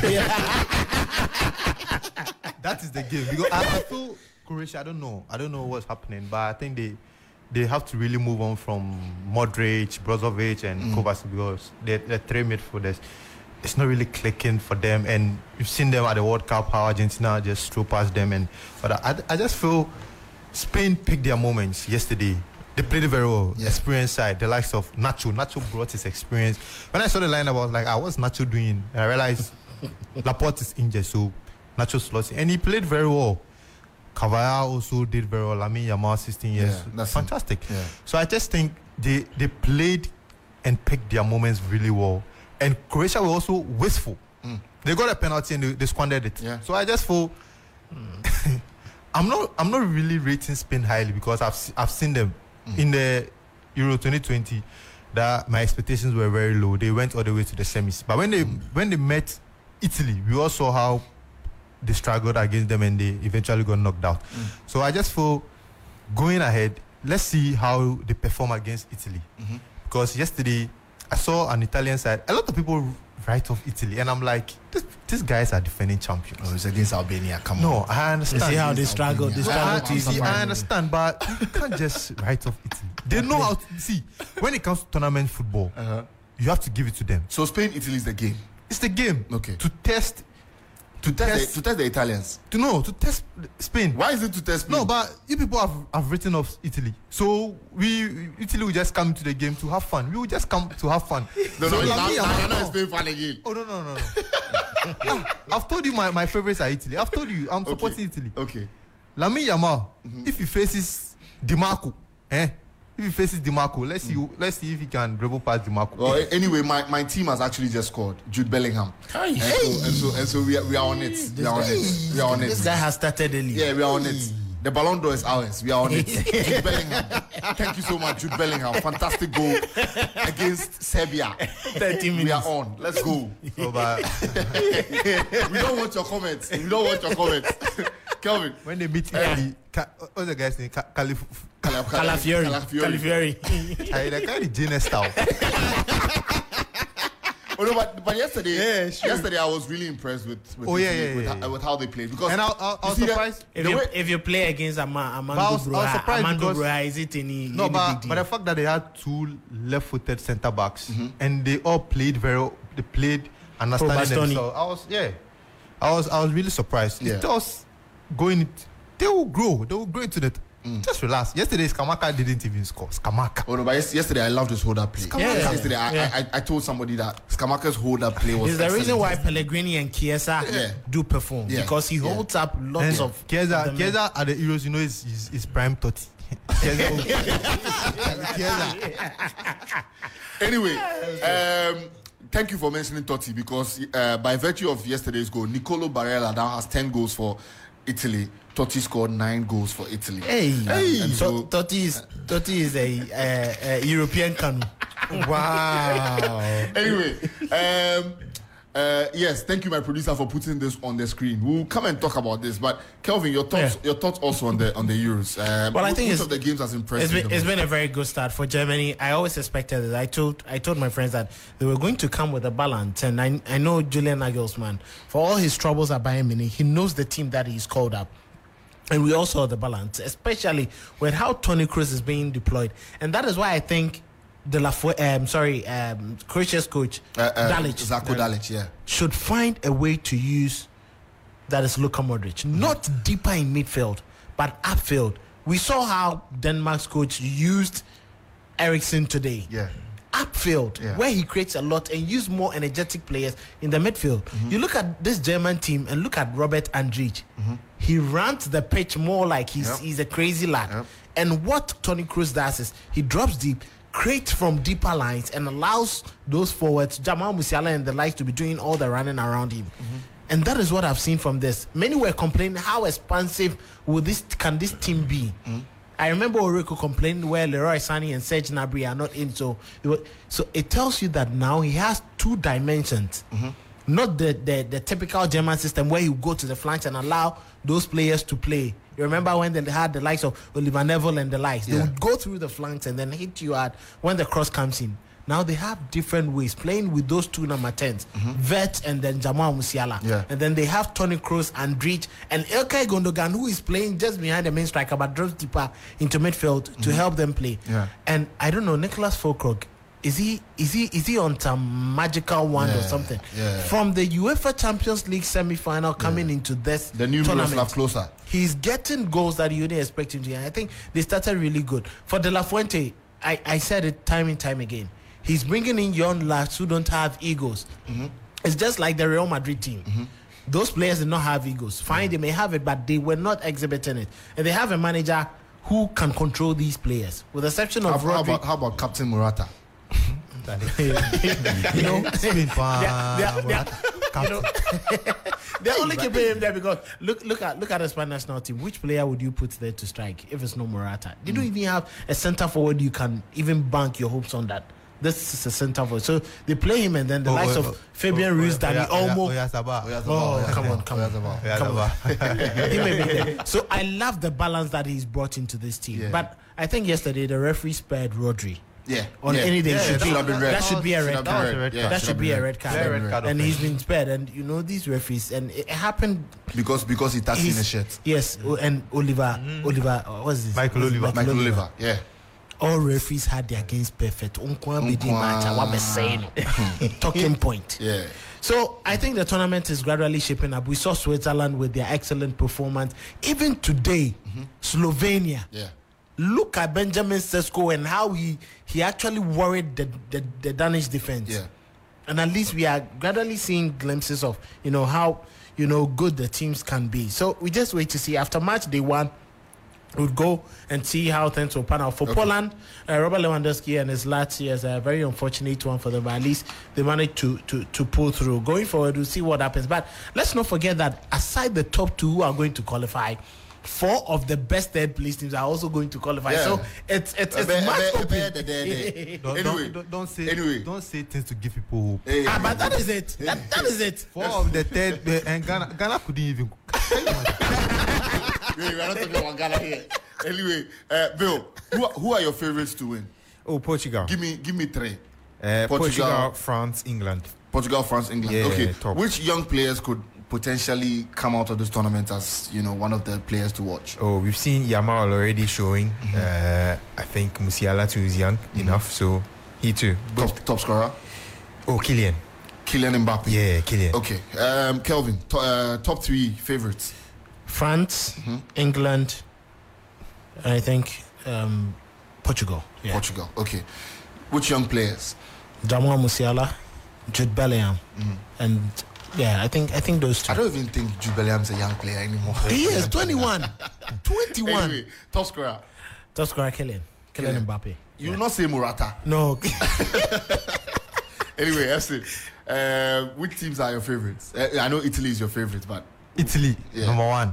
That is the game because I feel Croatia. I don't know what's happening, but I think they have to really move on from Modric, Brozovic, and Kovacic because they're three midfielders. It's not really clicking for them, and you've seen them at the World Cup how Argentina just threw past them. But I just feel Spain picked their moments yesterday. They played it very well. Yeah. Experienced side, the likes of Nacho. Nacho brought his experience. When I saw the lineup, I was like, what's Nacho doing? And I realized Laporte is injured, so Nacho slots in. And he played very well. Cavalla also did very well. Lamine Yamal, 16 years. Yeah, that's fantastic. Yeah. So I just think they played and picked their moments really well. And Croatia were also wasteful. They got a penalty and they squandered it. Yeah. So I just feel I'm not really rating Spain highly because I've seen them in the Euro 2020 that my expectations were very low. They went all the way to the semis. But when they met Italy, we all saw how they struggled against them and they eventually got knocked out. So I just feel going ahead, let's see how they perform against Italy. Because yesterday I saw an Italian side. A lot of people write off Italy, and I'm like, these guys are defending champions. Oh, it's against Albania. Come No, on. I understand. You see how they struggle. They struggle to See, I survive. understand, but you can't just write off Italy. They know how to see. When it comes to tournament football, you have to give it to them. So Spain, Italy is the game. It's the game. Okay. To test To test the Italians. to test Spain. Why is it to test Spain? No, but you people have written off Italy. So Italy will just come to the game to have fun. We will just come to have fun. No, So now Lamine Yamal- is Spain fan again. Oh no. I've told you my favorites are Italy. I've told you I'm supporting Italy. Okay. Lamine Yamal, if he faces Dimarco, if he faces Dimarco, let's see if he can dribble past Dimarco. Well, anyway, my team has actually just scored Jude Bellingham. And so we are on it. We are on it. This guy has started early. Yeah, we are on it. The Ballon d'Or is ours. We are on it. Jude Bellingham. Thank you so much, Jude Bellingham. Fantastic goal against Serbia. 30 minutes. We are on. Let's go. So, but We don't want your comments. Kelvin. when they meet Italy, what's the guy's name? Calafiori. They kind of Genius style. Oh no, but yesterday I was really impressed with how they played because And I was you see surprised. If you play against Armando But I was surprised Armando because- Broja, is it any But big the deal? fact that they had two left-footed centre backs and they all played they played understanding Bastoni. themselves. I was really surprised. Yeah. It tells going, they will grow. They will grow into the. Just relax. Yesterday, Skamaka didn't even score. Skamaka. Oh no, but yesterday I loved his hold-up play. Yesterday I told somebody that Skamaka's hold-up play was. It's the reason why Pellegrini and Chiesa do perform because he holds up lots of. Chiesa at the Euros, you know, is prime 30. Anyway, thank you for mentioning Totti because by virtue of yesterday's goal, Nicolo Barella now has 10 goals for Italy. Totti scored 9 goals for Italy. And so Totti is a European canoe. Wow. Anyway, yes, thank you, my producer, for putting this on the screen. We'll come and talk about this, but Kelvin, your thoughts also on the Euros. Well, I think which of the games has impressed you? It's been a very good start for Germany. I always expected it. I told my friends that they were going to come with a balance, and I know Julian Nagelsmann, for all his troubles at Bayern Munich, he knows the team that he's called up. And we also saw the balance, especially with how Toni Kroos is being deployed. And that is why I think Croatia's coach, Dalic, Zlatko Dalic, should find a way to use that is Luka Modric. Not deeper in midfield, but upfield. We saw how Denmark's coach used Eriksen today. Upfield, where he creates a lot and use more energetic players in the midfield. You look at this German team and look at Robert Andrich. He runs the pitch more like he's a crazy lad. And what Toni Kroos does is he drops deep, creates from deeper lines, and allows those forwards, Jamal Musiala and the likes, to be doing all the running around him. And that is what I've seen from this. Many were complaining, how expansive can this team be? I remember Oreko complaining where Leroy Sané and Serge Gnabry are not in. So it tells you that now he has 2 dimensions. Not the typical German system where you go to the flanks and allow those players to play. You remember when they had the likes of Oliver Neville and the likes. They would go through the flanks and then hit you out when the cross comes in. Now they have different ways playing with those 2 number 10s, Vert and then Jamal Musiala. And then they have Toni Kroos and Andrich and Ilkay Gundogan, who is playing just behind the main striker but drops deeper into midfield to help them play. And I don't know, Nicholas Fulkrug, is he on some magical wand or something? From the UEFA Champions League semi-final coming into this the new tournament, closer. He's getting goals that you didn't expect him to. And I think they started really good. For De La Fuente, I said it time and time again. He's bringing in young lads who don't have egos. It's just like the Real Madrid team. Those players did not have egos. Fine, they may have it, but they were not exhibiting it. And they have a manager who can control these players, with the exception of Rodri. How about Captain Morata? You know, they're only keeping him there because look at the Spanish national team. Which player would you put there to strike if it's no Morata? They don't even have a centre forward you can even bank your hopes on that. This is a centre forward, so they play him, and then the likes of Fabian Ruiz, Dani Olmo. Come on. He may be there. So I love the balance that he's brought into this team. But I think yesterday the referee spared Rodri. On any day, that should be a red card. That should be a red card. And he's been spared. And you know these referees, and it happened because he touched in the shirt. Yes, and Oliver, what's this? Michael Oliver. All referees had their games perfect. Talking point. So I think the tournament is gradually shaping up. We saw Switzerland with their excellent performance. Even today, Slovenia. Look at Benjamin Sesko and how he actually worried the Danish defense. And at least we are gradually seeing glimpses of how good the teams can be. So we just wait to see. After match day 1, we'll go and see how things will pan out. For Poland, Robert Lewandowski and his lads is a very unfortunate one for them, but at least they managed to pull through. Going forward, we'll see what happens. But let's not forget that aside the top 2 who are going to qualify, 4 of the best third place teams are also going to qualify. So it's much open. Don't say things to give people hope. But that is it. That is it. 4 of the third, and Ghana couldn't even. We are not talking about Ghana here. Anyway, Bill, who are your favorites to win? Portugal. Give me 3. Portugal, France, England. Portugal, France, England. Okay. Top. Which young players could potentially come out of this tournament as one of the players to watch? We've seen Yamal already showing. I think Musiala too is young enough, so he too. Top scorer? Kylian Mbappe. Yeah, Kylian. Okay. Kelvin, top 3 favorites. France, England, and I think Portugal. Yeah. Portugal. Okay. Which young players? Jamal Musiala, Jude Bellingham, and yeah, I think those two. I don't even think Jude Bellingham's a young player anymore. He is 21. 21. Anyway, top scorer. Top scorer Kylian Mbappe. You will not say Morata. No. Anyway, that's it. Which teams are your favorites? I know Italy is your favorite, but Italy, Yeah. number one.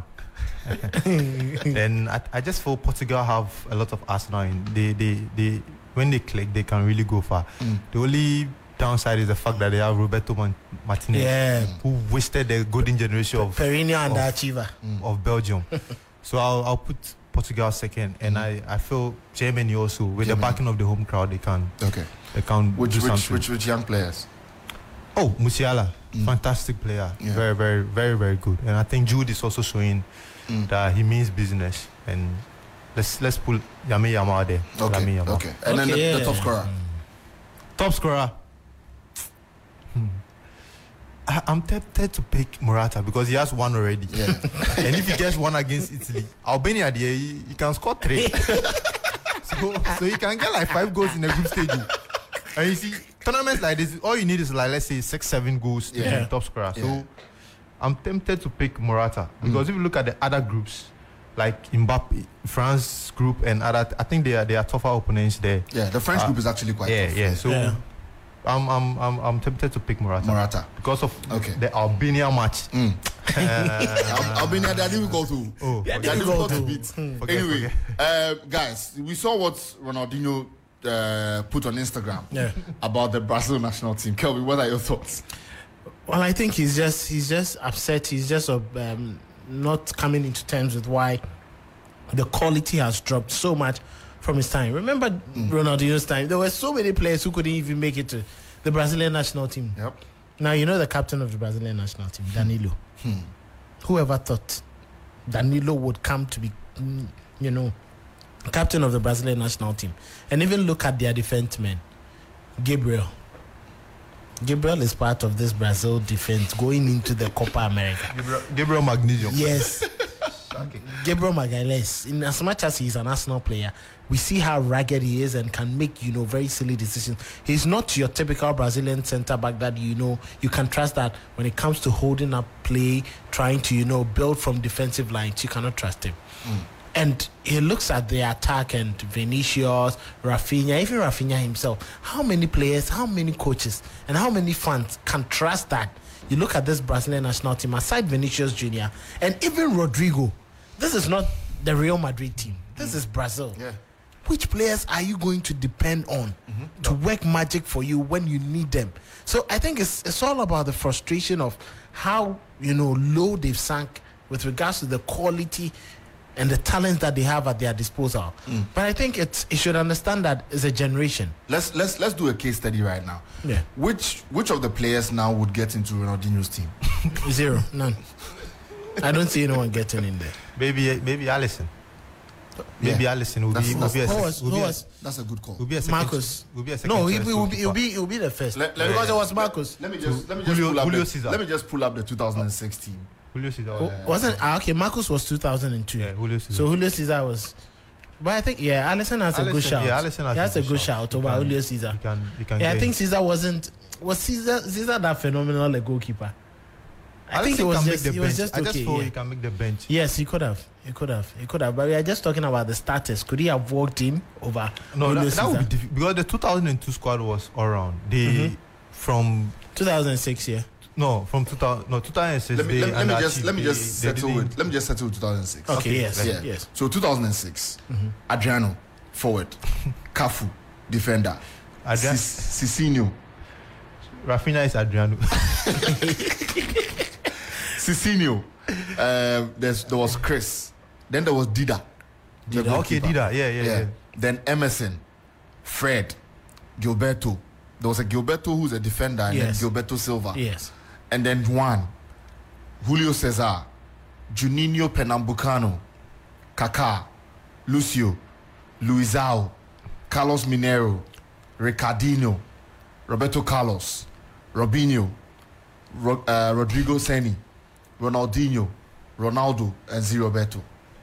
Then I just feel Portugal have a lot of arsenal in. They when they click, they can really go far. The only downside is the fact that they have Roberto Martinez, Yeah. who wasted the golden generation of Pereira and the achiever. of Belgium. So I'll put Portugal second, and I feel Germany also, with the backing of the home crowd, they can okay. do something. Which young players? Oh, Musiala, fantastic player, Yeah. very, very, very, very good. And I think Jude is also showing that he means business. And let's pull Yami Yamal there. Okay. Lamine Yamal. Okay. And then the top scorer. Top scorer. I'm tempted to pick Morata because he has one already. Yeah. And if he gets one against Italy, Albania, he can score 3. so he can get like 5 goals in a group stage. And you see, tournaments like this, all you need is like, let's say 6-7 goals to be top scorer. Yeah. So I'm tempted to pick Morata because if you look at the other groups, like Mbappe, France group and other, I think they are tougher opponents there. Yeah, the French group is actually quite tough. Yeah. So Yeah. I'm tempted to pick Morata Because of the Albania match. Albania, they are difficult to. Oh, They are forget- difficult to beat. forget. Anyway, guys, we saw what Ronaldinho put on Instagram about the Brazil national team. Kelvin, what are your thoughts? Well, I think he's just upset. He's just not coming into terms with why the quality has dropped so much from his time. Remember Ronaldinho's time? There were so many players who couldn't even make it to the Brazilian national team. Yep. Now, you know the captain of the Brazilian national team, Danilo. Whoever thought Danilo would come to be, captain of the Brazilian national team? And even look at their defense men. Gabriel is part of this Brazil defense going into the Copa America. Gabriel Magnesium. Yes. Gabriel Magalhaes, in as much as he's an Arsenal player, we see how ragged he is and can make, very silly decisions. He's not your typical Brazilian centre back that, you can trust that when it comes to holding up play, trying to, build from defensive lines, you cannot trust him. And he looks at the attack and Vinicius, Rafinha, even Rafinha himself. How many players, how many coaches, and how many fans can trust that? You look at this Brazilian national team, aside Vinicius Jr., and even Rodrigo. This is not the Real Madrid team. This is Brazil. Yeah. Which players are you going to depend on to work magic for you when you need them? So I think it's all about the frustration of how, low they've sunk with regards to the quality and the talents that they have at their disposal. But I think it should understand that it's a generation. Let's do a case study right now. Yeah. Which of the players now would get into Ronaldinho's team? Zero. None. I don't see anyone getting in there. Maybe Alisson. Maybe Alisson will be That's a good call. will be a second. Marcus. Will be a second. No, choice he'll goalkeeper. be the first. Because it was Marcus. Let me just Julio- pull up Julio the, Cesar. let me just pull up the 2016. Julio Cesar. Wasn't okay? Marcus was 2002. Yeah, Julio Cesar. So Julio Cesar was. But I think Alisson has a good Alisson- shout. yeah, Alisson has a good shout over He can- Julio Cesar. He can Yeah, I get think in. Cesar was Cesar that phenomenal a goalkeeper. I think it Alisson was can just make the it was bench. just I just okay. feel Yeah. he can make the bench. Yes, he could have. But we are just talking about the starters. Could he have walked in over No, Julio that would Cesar? be difficult because the 2002 squad was all round. They from 2006, yeah. from 2006. Let me just they settle didn't- with 2006. Okay, yes, Yeah. yes. So 2006, Adriano, forward, Cafu, defender, Adrian- Cicinho, Rafinha is Adriano. Cicinho. There was Chris. Then there was Dida. the Okay, goalkeeper. Dida. Yeah. Then Emerson, Fred, Gilberto. There was a Gilberto who's a defender, and Yes. then Gilberto Silva. Yes. And then Juan, Julio Cesar, Juninho Pernambucano, Kaká, Lucio, Luizao, Carlos Mineiro, Ricardinho, Roberto Carlos, Robinho, Rodrigo Ceni, Ronaldinho, Ronaldo, and Z Roberto.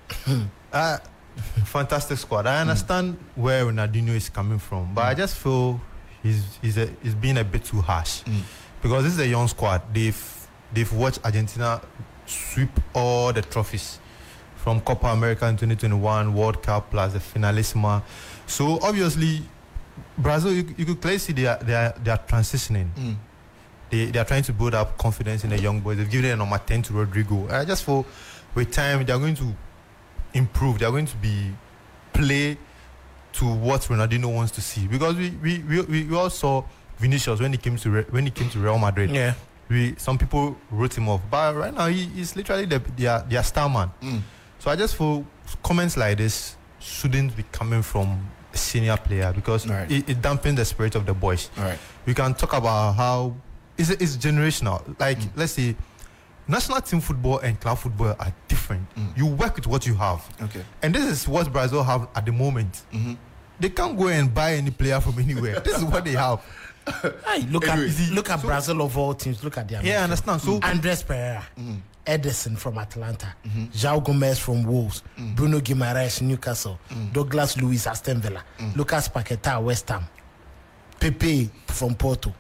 Fantastic squad. I understand where Ronaldinho is coming from, but I just feel he's being a bit too harsh because this is a young squad. They've watched Argentina sweep all the trophies from Copa America in 2021, World Cup plus the Finalissima. So obviously, Brazil, you could clearly see they are transitioning. They are trying to build up confidence in the young boys. They've given a number 10 to Rodrigo. I just feel with time they are going to improve. They are going to play to what Ronaldinho wants to see, because we all saw Vinicius when he came to Real Madrid. Yeah. Some people wrote him off, but right now he's literally their star man. So I just feel comments like this shouldn't be coming from a senior player, because it dampens the spirit of the boys. We can talk about how it's generational. Like let's say national team football and club football are different. You work with what you have. And this is what Brazil have at the moment. They can't go and buy any player from anywhere. This is what they have. Hey, look at Brazil of all teams. Look at their I understand. So Andres Pereira, Edison from Atlanta, João Gomez from Wolves, Bruno Guimaraes Newcastle, Douglas Luiz Aston Villa, Lucas Paquetá West Ham, Pepe from Porto.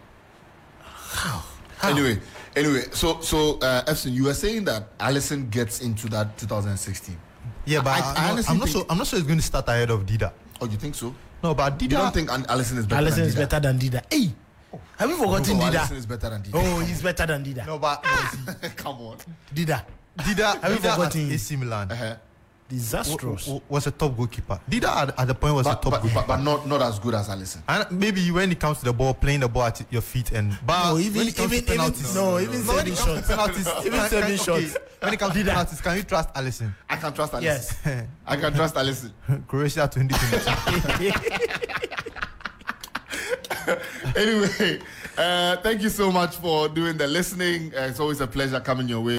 How? Anyway, so Efson, you were saying that Alisson gets into that 2016. Yeah, but I'm not sure it's going to start ahead of Dida. Oh, you think so? No, but Dida. You don't think Alisson is better Alisson than Dida? is better than Dida. Hey, have you forgotten Dida? Alisson is better than Dida. Oh, he's better than Dida. No, but Come on. Dida. Dida you forgotten at AC Milan disastrous. Was a top goalkeeper. Dida at the point was a top goalkeeper, but not as good as Alisson. And maybe when it comes to the ball, playing the ball at your feet, and even saving shots. Even saving shots. When it comes to penalties, can you trust Alisson? I can trust Alisson. Yes. I can trust Alisson. Croatia 2022. Anyway, thank you so much for doing the listening. It's always a pleasure coming your way.